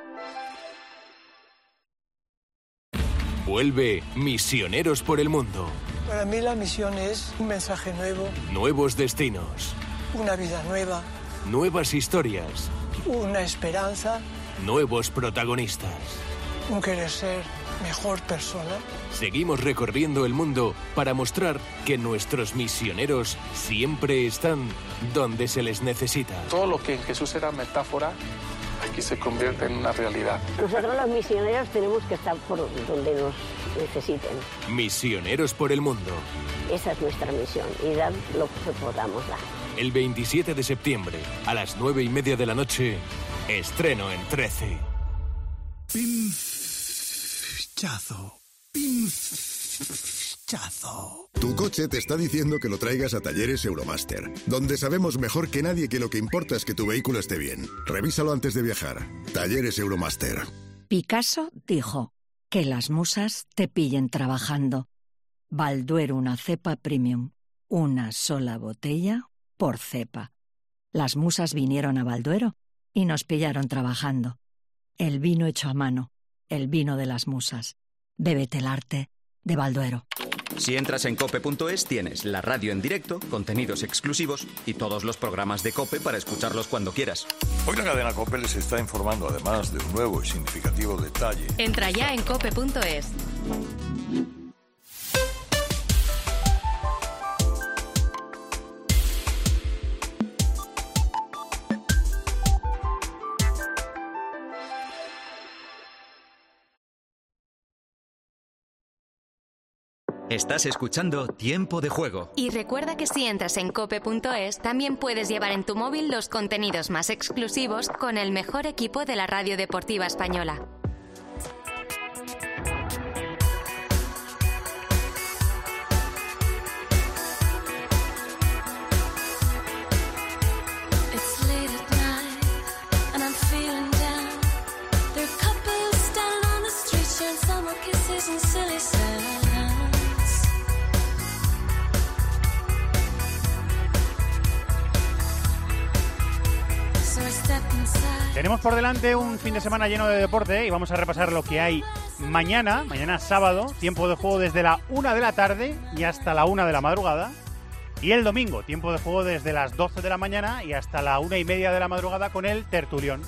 R: Vuelve Misioneros por el Mundo.
S: Para mí la misión es un mensaje nuevo.
R: Nuevos destinos.
S: Una vida nueva.
R: Nuevas historias.
S: Una esperanza.
R: Nuevos protagonistas.
S: Un querer ser mejor persona.
R: Seguimos recorriendo el mundo para mostrar que nuestros misioneros siempre están donde se les necesita.
T: Todo lo que en Jesús era metáfora, aquí se convierte en una realidad.
U: Nosotros los misioneros tenemos que estar por donde nos necesiten.
R: Misioneros por el mundo.
U: Esa es nuestra misión y dar lo que podamos dar.
R: El veintisiete de septiembre, a las nueve y media de la noche, estreno en trece.
V: Pinchazo. Pinchazo. Tu coche te está diciendo que lo traigas a Talleres Euromaster, donde sabemos mejor que nadie que lo que importa es que tu vehículo esté bien. Revísalo antes de viajar. Talleres Euromaster.
W: Picasso dijo que las musas te pillen trabajando. Balduero, una cepa premium. Una sola botella por cepa. Las musas vinieron a Balduero y nos pillaron trabajando. El vino hecho a mano. El vino de las musas. Bébete el arte de Balduero.
B: Si entras en cope punto es tienes la radio en directo, contenidos exclusivos y todos los programas de COPE para escucharlos cuando quieras.
X: Hoy la cadena COPE les está informando además de un nuevo y significativo detalle.
A: Entra ya en cope punto es.
B: Estás escuchando Tiempo de Juego.
A: Y recuerda que si entras en cope punto es, también puedes llevar en tu móvil los contenidos más exclusivos con el mejor equipo de la radio deportiva española.
D: Tenemos por delante un fin de semana lleno de deporte y vamos a repasar lo que hay mañana, mañana sábado, tiempo de juego desde la una de la tarde y hasta la una de la madrugada. Y el domingo, tiempo de juego desde las doce de la mañana y hasta la una y media de la madrugada con el tertulión.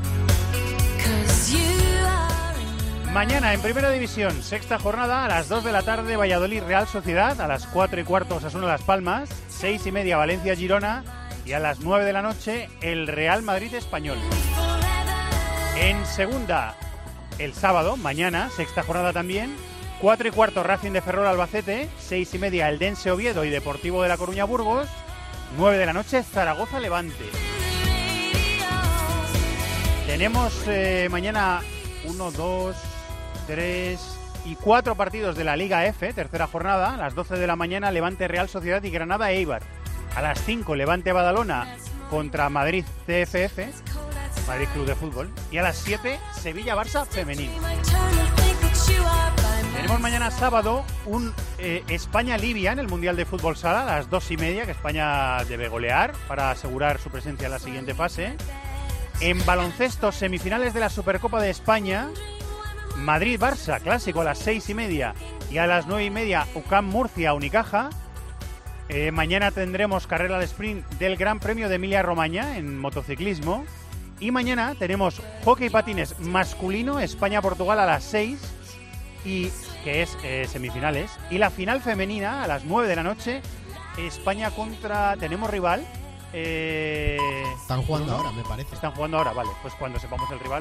D: Mañana en Primera División, sexta jornada, a las dos de la tarde Valladolid Real Sociedad, a las cuatro y cuarto Osasuna Las Palmas, seis y media Valencia Girona y a las nueve de la noche el Real Madrid Español. En segunda, el sábado, mañana, sexta jornada también, cuatro y cuarto Racing de Ferrol Albacete, seis y media Eldense Oviedo y Deportivo de La Coruña Burgos, nueve de la noche Zaragoza Levante. Tenemos eh, mañana uno, dos, tres y cuatro partidos de la Liga F, tercera jornada, a las doce de la mañana Levante Real Sociedad y Granada Eibar. A las cinco Levante Badalona contra Madrid C F F, Madrid Club de Fútbol. Y a las siete Sevilla Barça Femenino. Tenemos mañana sábado un eh, España-Libia en el Mundial de Fútbol Sala a las dos y media, que España debe golear para asegurar su presencia en la siguiente fase. En baloncesto, semifinales de la Supercopa de España, Madrid-Barça, clásico a las seis y media, y a las nueve y media U C A M Murcia-Unicaja. Eh, mañana tendremos carrera de sprint del Gran Premio de Emilia-Romagna en motociclismo. Y mañana tenemos hockey patines masculino, España-Portugal a las seis, y que es eh, semifinales. Y la final femenina a las nueve de la noche, España contra... ¿Tenemos rival? Eh...
G: Están jugando ahora, me parece.
D: Están jugando ahora, vale. Pues cuando sepamos el rival